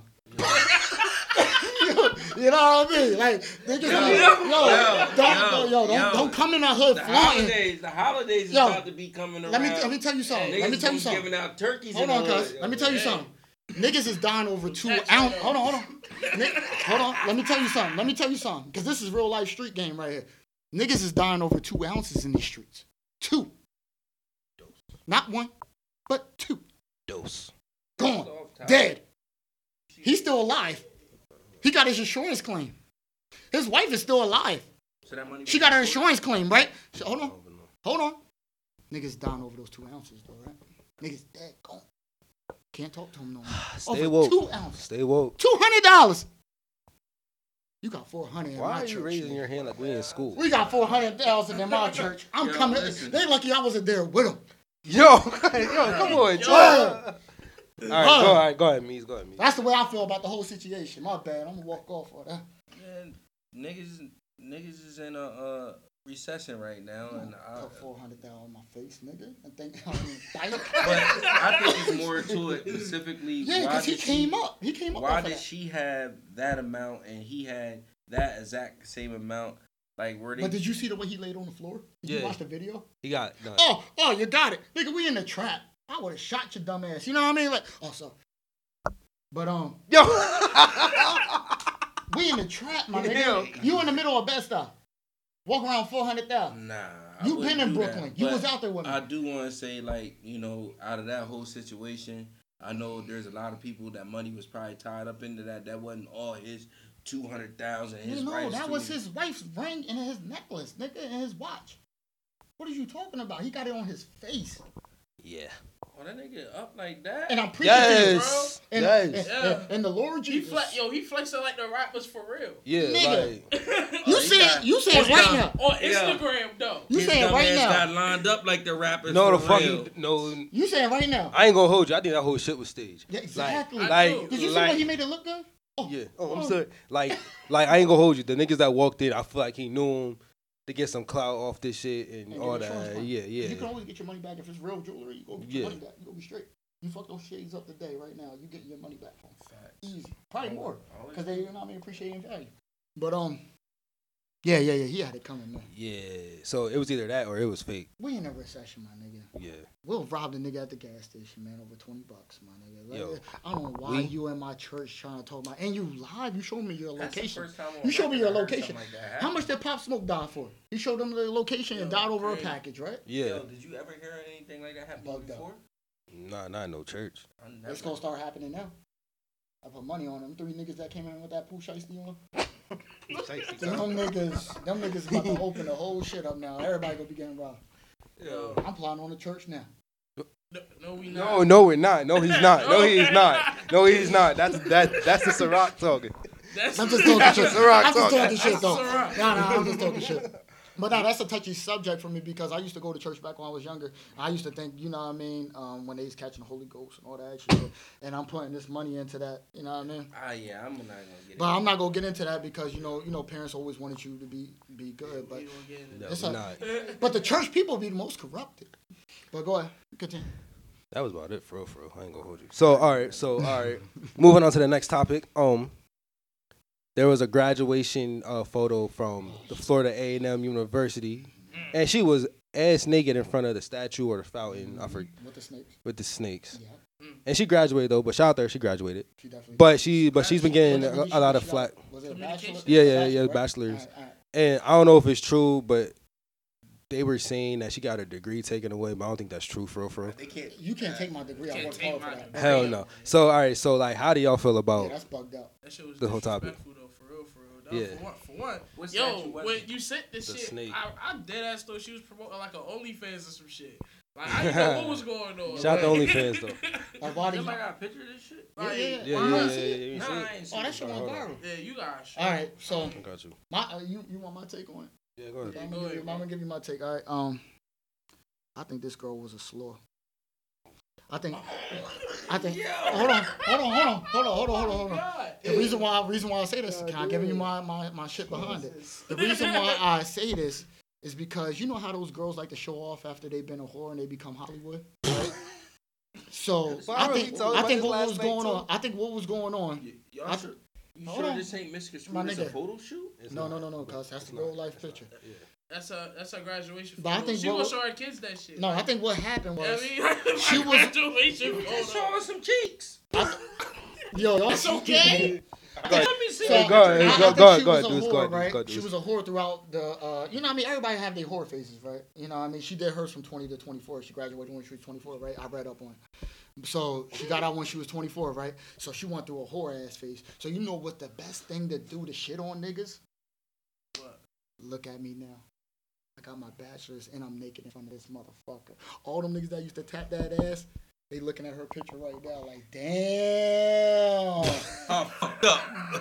You know what I mean? Like, they just, yo, yo, yo, don't, yo, yo, don't, yo. don't come in the hood The flaunting. holidays, the holidays is Yo, about to be coming around. Let me, let me tell you something. Niggas Let me tell you gonna be something. giving out turkeys. Hold in on, the cuz. hood. Let me tell you Hey. something. Niggas is dying over two Tax ounce. write-off. Hold on, hold on. Ni- hold on. Let me tell you something. Let me tell you something. Because this is real life street game right here. Niggas is dying over two ounces in these streets. Two. Not one, but two. dose. Gone. Dead. He's still alive. He got his insurance claim. His wife is still alive. So that money She got her insurance claim, right? So, hold on. Hold on. Niggas dying over those two ounces, though, right? Niggas dead, gone. Can't talk to him no more. Stay Over woke. two ounces. Stay woke. Two hundred dollars. You got four hundred in Why my are church. you raising nigga. your hand like we in school? We got four hundred thousand in my church. I'm Yo, coming. listen. They lucky I wasn't there with them. Yo, yo, come on, chill. All right, go, all right, go ahead, Mies, go ahead, Mies. That's the way I feel about the whole situation. My bad. I'm gonna walk off for that. Man, niggas, niggas is in a uh, recession right now, and I, Put four hundred thousand on my face, nigga, and think I'm fight. but I think it's more to it specifically. Yeah, why because he did came she- up. He came up. Why off of did that. she have that amount and he had that exact same amount? Like, were they? But did you see the way he laid on the floor? Did you Yeah. watch the video? He got no. Oh, oh, you got it, nigga. We in the trap. I would have shot your dumb ass. You know what I mean? Like, oh, so. But um, Yo, we in the trap, my nigga. Yeah. You in the middle of Bed-Stuy. Walk around four hundred thousand. Nah, I You wouldn't been in do that. Brooklyn. You But was out there with me. I do want to say, like, you know, out of that whole situation, I know there's a lot of people that money was probably tied up into that. That wasn't all his two hundred thousand. His You know, wife's that was two- his wife's ring and his necklace, nigga, and his watch. What are you talking about? He got it on his face. yeah. Oh, that nigga up like that. And I'm preaching to you, Yes, and, yes. and, Yeah. and, and the Lord He Jesus. flex, yo, he flexing like the rappers for real. Yeah, Nigga. like you Oh, he saying got- you saying On right Insta- now. On Yeah. Instagram, though. You His saying dumb right ass now. got lined up like the rappers. no, the for fuck, real. you, no. You saying right now. I ain't gonna hold you. I think that whole shit was staged. Yeah, exactly. Like, I like, do. Did you see like, what he made it look good? Oh, yeah. Oh, I'm Oh. sorry. Like, like I ain't gonna hold you. The niggas that walked in, I feel like he knew him to get some clout off this shit and, And all get insurance that. money. Yeah, yeah. You can always get your money back if it's real jewelry. You go get Yeah. your money back. You go be straight. You fuck those shades up today, right now. You getting your money back from easy, probably more, because they, you know, what I mean, appreciating value. But um, yeah, yeah, yeah. He had it coming, man. Yeah. So it was either that or it was fake. We in a recession, my nigga. Yeah. We'll rob the nigga at the gas station, man, over twenty bucks, my nigga. Like, Yo, I don't know why we- you in my church trying to talk about, and you live. You showed me your That's the location. first time on You showed me your record I heard location. something like that How happen. much did Pop Smoke die for? He showed them the location and Yo, died over a crazy. package, right? Yeah. Yo, did you ever hear anything like that happen Bugged before? Nah, not no church. I never- It's gonna start happening now. I put money on them three niggas that came in with that Pooh shiesty on. Them niggas, them niggas about to open the whole shit up now. Everybody gonna be getting robbed. Yo, I'm plotting on the church now. no, no, we No, not. no, we're not. No, he's not. No, he's not. No, he's not. That's that. That's the Ciroc talking. That's I'm just talking shit. Ciroc I'm just talk. talking shit though. Ciroc. Nah, nah, I'm just talking shit. But nah, that's a touchy subject for me because I used to go to church back when I was younger. I used to think, you know what I mean, um, when they was catching the Holy Ghost and all that shit. And I'm putting this money into that, you know what I mean? Ah, yeah, I'm not gonna get But it. I'm not gonna get into that because you know, you know, parents always wanted you to be be good. But We gonna get into No, It's we're a- not. but the church people be the most corrupted. But go ahead, continue. That was about it, for real, for real. I ain't gonna hold you. So, all right. So, all right. Moving on to the next topic. Um, there was a graduation uh, photo from the Florida A and M University, and she was ass naked in front of the statue or the fountain. I forget With the snakes. with the snakes. Yeah. and she graduated though. But shout out to her, she graduated. She definitely. But she, but she's been getting What a, degree a lot she of got? flack. Was it a bachelor? Yeah, yeah, yeah, right? bachelor's. Alright, alright. And I don't know if it's true, but they were saying that she got her degree taken away. But I don't think that's true for real, for real. They can't. You can't take my degree. I Can't worked take hard for my that. degree. Hell no. So all right, so like, how do y'all feel Yeah, about? that's bugged out. That shit was The whole topic. disrespectful, though, for real, for real. That Yeah. For one, for one. What Yo, statute was when it? you sent this The shit, snake. I, I dead ass thought she was promoting like an OnlyFans or some shit. Like I didn't know what was going on. Shout out to like- OnlyFans though. Like, why do you? Somebody got a picture of this shit? Yeah, Like, yeah, Yeah, yeah. yeah, Why yeah, not yeah, see it? yeah. You Nah, see I it? ain't Oh, that seen shit it. went Hold on. viral. Yeah, you got. All right, so I got you. my uh, you you want my take on it? Yeah, go I'm ahead. gonna, go give ahead, you, bro. I'm gonna give you my take. All right. Um, I think this girl was a slur. I think. I think. Hold on. Hold on. Hold on. Hold on. Hold on. Hold on. Hold on. God. The reason why reason why I say this, can I give you my, my, my shit behind it? The reason why I say this is because you know how those girls like to show off after they've been a whore and they become Hollywood, right? So But I I think really told I about think this what last was night, going too. on. I think what was going on. Y- Y'all I- sure? You Hold sure on. this ain't misconstrued My as a nigga. photo shoot? It's No, not. no, no, no, cuz that's It's the real not. life picture. Yeah. That's a that's a graduation. But I photo. think she what- gonna show her kids that shit. No, I think what happened was I mean, she she was- was graduation Just photo. show us some cheeks. yo, y'all It's okay. Go ahead. Let me see. So, Hey, go ahead, I- I go- think go ahead, she go was ahead, a Deuce, go whore, ahead, Deuce, right? go ahead, She Deuce. was a whore throughout the, uh, you know what I mean? Everybody have their whore phases, right? You know what I mean? She did hers from twenty to twenty-four. She graduated when she was twenty-four, right? I read up on it. So she got out when she was twenty-four, right? So she went through a whore ass phase. So you know what the best thing to do to shit on niggas? What? Look at me now. I got my bachelor's and I'm naked in front of this motherfucker. All them niggas that used to tap that ass, they looking at her picture right now like, damn. I'm fucked up.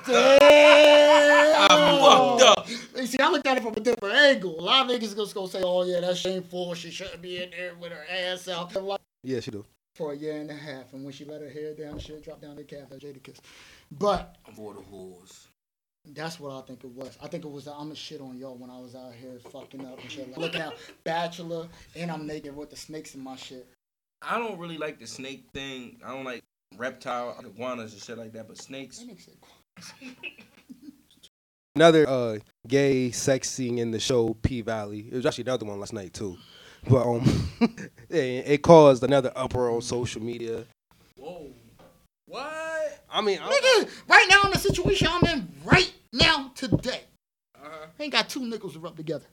Damn. I'm fucked up. You see, I looked at it from a different angle. A lot of niggas just gonna say, oh yeah, that's shameful. She shouldn't be in there with her ass out. Like, Yeah, she do. for a year and a half. And when she let her hair down, shit dropped down the calf at Jadakiss. But I'm for the whores. that's what I think it was. I think it was, I'm a shit on y'all when I was out here fucking up and shit. Like, looking out Bachelor and I'm naked with the snakes in my shit. I don't really like the snake thing. I don't like reptile, iguanas and shit like that, but snakes. That makes it Another uh, gay sex scene in the show P Valley. It was actually another one last night too, but um, it, it caused another uproar on social media. Whoa. What? I mean, I, Nigga, right now in the situation I'm in right now today, Uh-huh. ain't got two nickels to rub together.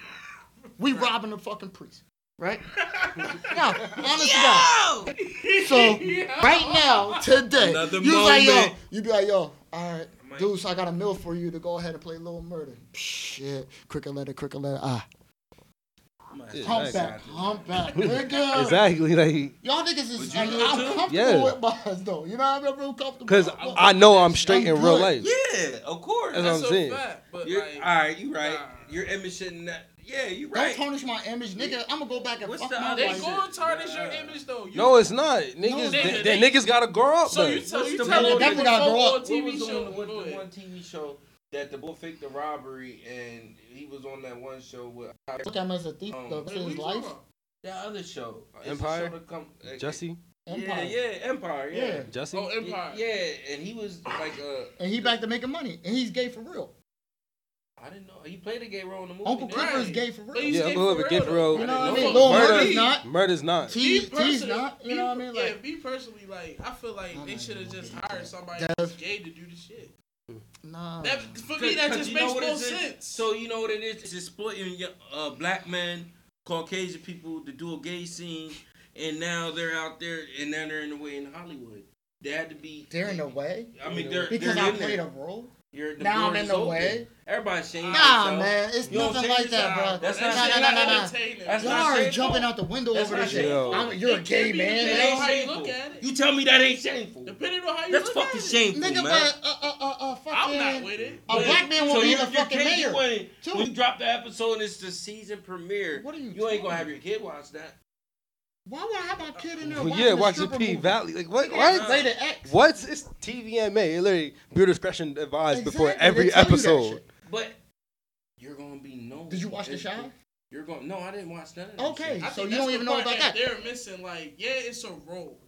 We robbing a fucking priest, right? No, honest to God. So right now, today, Another you was like, yo, moment. you be like, yo, all right, Mike. Deuce, I got a mill for you to go ahead and play Little Murder. Shit, cricket letter, cricket letter, ah. Yeah, Humpback, humpback, nigga. exactly like Y'all niggas is, Would you I mean, do it I'm too? comfortable Yeah. with mine though. You know what I mean? I'm real comfortable. because I'm- I know I'm straight I'm in real good. life. Yeah, of course. That's what That's I'm a saying. fact, but You're, like, all right, you right. nah. Your image shouldn't. Not, yeah, you Don't right. tarnish my image, nigga. I'm gonna go back and What's fuck the my other They wife. shit? gonna tarnish your Nah. image though. You, No, it's not. Niggas, nigga, they, they- they niggas gotta grow up. So then. you tell What's you the tell one- that definitely nigga gotta fuck grow on up. T V What was show. on the, what, Go the ahead. one T V show that the boy faked the robbery and he was on that one show with Look at him as a thief Um, the Wait, rest what of his you life. talking about? that other show. It's a Empire? show that come, uh, Jesse, Empire. Yeah, yeah, Empire. Yeah. Yeah. Jesse. Oh, Empire. Yeah, and he was like, uh, And he back to making money. And he's gay for real. I didn't know he played a gay role in the movie. Uncle didn't he? Clifford is Right. gay for But real. he's Yeah, gay Uncle Clifford for gay real, for though. real. You know I what I didn't mean? know. Lil Murder- Murder's not. Murder's not. T, Me T's personally- not. You me- know what I mean? Yeah, Like, me personally, like I feel like I'm they not should have even just gonna get hired that. somebody Dev- that's gay to do the shit. nah. That, for me, Cause- that cause just you know makes what no it is? sense. So you know what it is? It's exploiting young- uh, black men, Caucasian people to do a gay scene, and now they're out there, and now they're in the way in Hollywood. They had to be. They're in the way. I mean, they're Because they're I in played there. a role. You're, the Now door I'm in is the open. way. Everybody's saying Nah, man. It's You don't nothing say like that, bro. That's nah, not nah, saying nah, nah, nah. entertaining. That's Y'all not are shameful. jumping out the window That's over not this shit. shameful. I'm- You're a It gay can be man. depending That on ain't how you shameful. look at it. You tell me that ain't shameful. Depending on how you That's look fucking at it. shameful, Nigga, man. but uh, uh, uh, uh, fucking. I'm not with it. A but- black man won't So be you, the your fucking kid, mayor. you ain't, too. when you drop the episode and it's the season premiere, What are you you ain't gonna talking have your kid watch that. Why would I have my kid in there Well, watching yeah, a watching stripper P movie? Valley. Like what? That's What? rated X. What's it's T V M A? It literally viewer discretion advised before Exactly, every they tell you that episode. shit. But you're gonna be known. Did you watch The It's- Shine? You're going. No, I didn't watch none of that. Okay. shit. I So think you that's don't the even know part about that that. they're missing. Like, yeah, it's a role,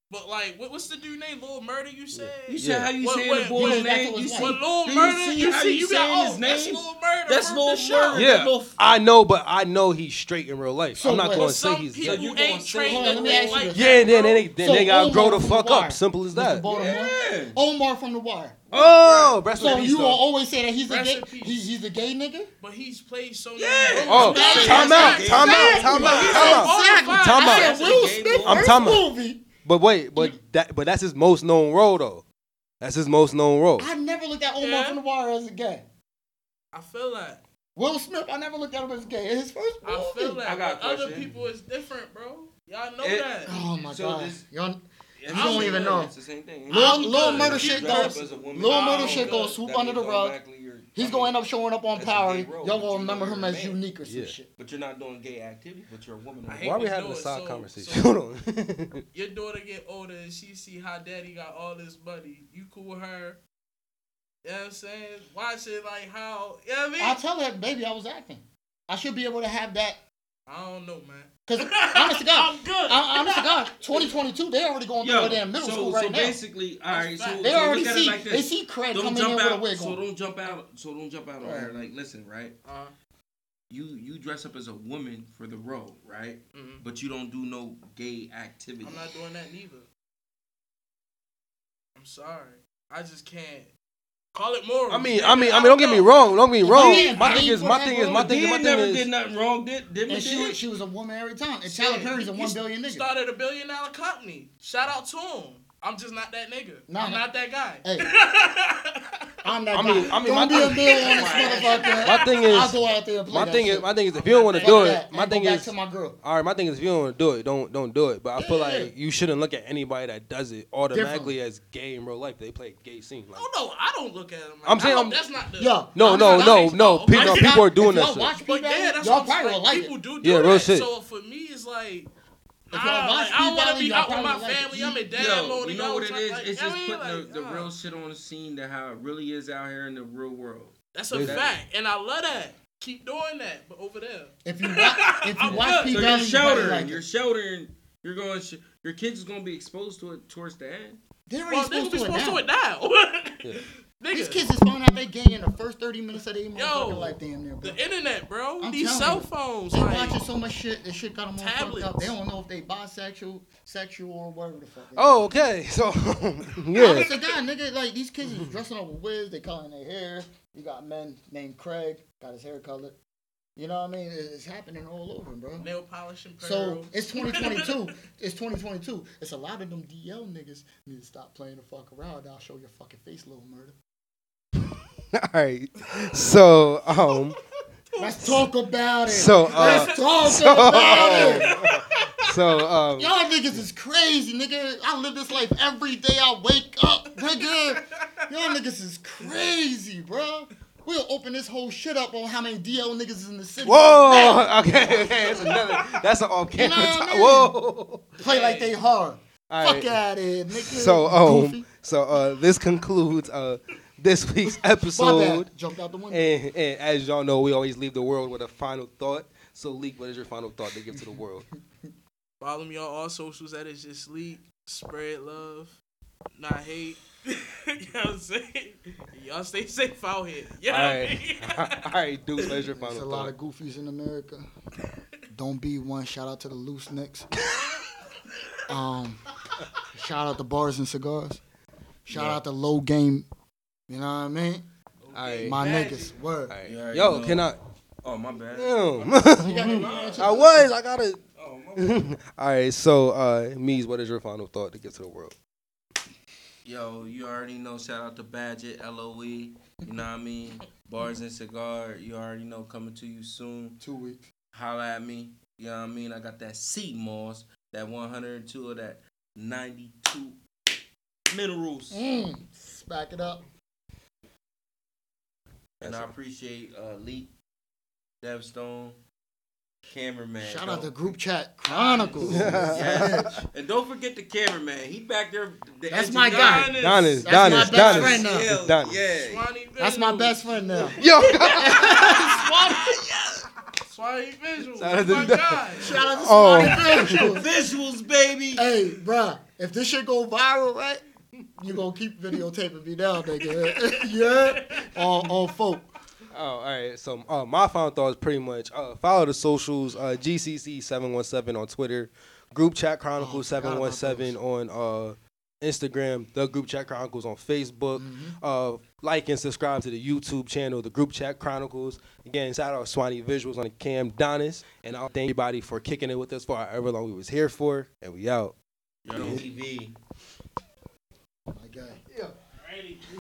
But like, what, what's the dude name? Lil Murder, you said? You Yeah. said how you What- saying what- the boy's what- name? what- You what- see, But Lil do Murder, you see you how see, you you got saying oh, his that's name? Lil Murder That's from Lil the show. Murder. Yeah, That little- I know, but I know he's straight in real life. So I'm not what? going But to say some he's people gay. you ain't gonna say- trained Hold on, to let me think ask you like this. that, Yeah, then bro. they then So they gotta Omar grow the from fuck Wire. up. Simple as Mister that. Baltimore. Yeah. Omar from The Wire. Oh, rest So in peace, you will though. always say that he's a Rest gay, in peace. he, he's a gay nigga? But he's played so many Yeah. roles. Oh, I'm not saying time out, he's time not out, gay. time But out, he's time a out. bona fide Time I out. said Will Gay Smith boy. I'm first talking about- movie. But wait, but that but that's his most known role though. That's his most known role. I never looked at Omar Yeah. from The Wire as a gay. I feel that. Will Smith, I never looked at him as gay. His first movie. I feel that. I got a But other question. people is different, bro. Y'all know It- that. Oh my So god. this- Y'all, It's You don't the even same know. thing. It's the same thing. Lil, I'm Lil good. Murder You shit dress goes. up as a woman. Lil I'm Murder good. shit goes swoop That under the means rug. automatically you're- He's I gonna mean, end up showing up on that's a Power. gay role, Y'all but gonna you remember know him you're a as man. unique or some Yeah. shit. But you're not doing gay activity, but you're a woman. I on hate Why are we when having do a it, side so- conversation? so- Hold on. Your daughter get older and she see how daddy got all this money. You cool with her? You know what I'm saying? Watch it like how, you know what I mean? I tell her, baby, I was acting. I should be able to have that. I don't know, man. Cause honest to God, I'm good. I- honest to God, twenty twenty-two, they already going through Yo, it in middle so, school so right now. basically, all right, so, That's They so already look at see, it like they this. see Craig Don't coming in jump with a out. wig So on. don't jump out. So don't jump out on Right. her. Like, listen, right? Uh, You you dress up as a woman for the role, right? mhm. But you don't do no gay activity. I'm not doing that neither. I'm sorry. I just can't. Call it moral. I mean, I mean, I mean, don't get me wrong. Don't get me Well, wrong. yeah, My pay thing is, for my that, thing is, bro. my But thing, Did my thing never is. did nothing wrong. Did did And she, did? she was a woman every time. And Tyler Perry's a one billion nigga. Started a billion dollar company. Shout out to him. I'm just not that nigga. Nah, I'm nah. not that guy. Hey, I'm that I guy. mean- I mean, Don't my be a thing- bill on this motherfucker. My thing is- I'll go out there and play My that thing shit. is, my thing is, if you don't want to Fuck do that. it, my And thing go back is, to my girl. all right, my thing is, if you don't want to do it, don't don't do it. But I feel Yeah. like you shouldn't look at anybody that does it automatically as gay in real life. They play a gay scene. Like, Oh no, I don't look at him. Like, I'm saying I I'm- hope that's not the. Yo, no, honest no, to no, God, no. Oh, Pe- my no, God. people are doing if that y'all shit. watch But P. yeah, Valley, that's y'all what I'm probably saying. will like People it. do do Yeah, that. real shit. So for me, it's like. If y'all Nah, watch like, P. I don't want to Valley, be y'all out with probably my will like it. family. I'm in dad Yo, mode. you know what it is? Like, It's I just mean, putting like, the, the uh, real shit on the scene that how it really is out here in the real world. That's a That- fact, and I love that. Keep doing that, but over there. If you watch, if you I'm watch good. P. So Valley, you're you probably sheltering. like You're it. sheltering. You're going. Sh- your kids is gonna be exposed to it towards the end. They're already Well, they supposed, be to, supposed to it it now. now. Yeah. These Nigga, kids is finding out they gay in the first thirty minutes of their Yo, motherfucking life. Damn near, bro. the internet, bro. I'm These telling cell you. phones, They like, watching so much shit. This shit got them all fucked up. Tablets. They don't know if they bisexual, sexual, or whatever the fuck. they Oh, okay. So, yeah. Honest to God, nigga, like these kids is dressing up with wigs, they coloring their hair. You got men named Craig, got his hair colored. You know what I mean? It's happening all over, bro. nail polish and pearls. So it's twenty twenty-two. It's twenty twenty-two. It's a lot of them D L niggas need to stop playing the fuck around. I'll show your fucking face, little murder. All right. So, um, Let's talk about it. So, uh, Let's talk so, about it. so, um, Y'all niggas is crazy, nigga. I live this life every day. I wake up, nigga. Y'all niggas is crazy, bro. We'll open this whole shit up on how many D L niggas is in the city. whoa. Okay, okay. That's another. That's an off camera. You know what I talk. mean? Whoa. Play like they hard. All Fuck right. out of here, nigga. So, um, Goofy. so, uh, this concludes uh this week's My episode. bad. Jumped out the window. And, and as y'all know, we always leave the world with a final thought. So, Leak, what is your final thought to give to the world? Follow me on all socials. That is just sleep, spread love, not hate. You know what I'm saying? Y'all stay safe out here. You know All what I right, mean? all right, Deuce, what is your There's final a lot thought? of goofies in America. Don't be one. Shout out to the loose nicks. Um, shout out to bars and cigars. Shout Yeah. out to low game. You know what I mean? All right, My Magic. niggas. Word. all right. You already Yo, know. can I? Oh my bad. Damn. You got any answers? I was. I gotta. Oh my bad. All right. So, uh, Mies, what is your final thought to give to the world? Yo, you already know. Shout out to Badget, L O E. You know what I mean? Bars and Cigar. You already know. Coming to you soon. Two weeks. Holla at me. You know what I mean? I got that C Moss, that one hundred two of that ninety-two minerals. Mm. Back it up. And I appreciate uh, Leak, Devstone, cameraman. Shout out to Don't- group chat Chronicles. Yeah. And don't forget the cameraman. He back there. The That's my guy. Donis. Donis, That's my Donis, best Donis. friend now. Yeah, Donis. yeah. Swanee That's my Visuals. best friend now. Yo. Swanee Visuals. Shout out That's to my Donis. guy. Shout out to Oh. Smarty Visuals. Visuals, baby. Hey, bruh. if this shit go viral, right, you gonna keep videotaping me now, nigga. Yeah, on on folk. Oh, all right. So uh, my final thought is pretty much uh, follow the socials. Uh, G C C seven one seven on Twitter, Group Chat Chronicles Oh, forgot seven one seven about on uh, Instagram, the Group Chat Chronicles on Facebook. Uh, like and subscribe to the YouTube channel, the Group Chat Chronicles. Again, shout out Swanee Visuals on the Cam Donis, and I'll thank everybody for kicking it with us for however long we was here for, and we out. Yo, T V.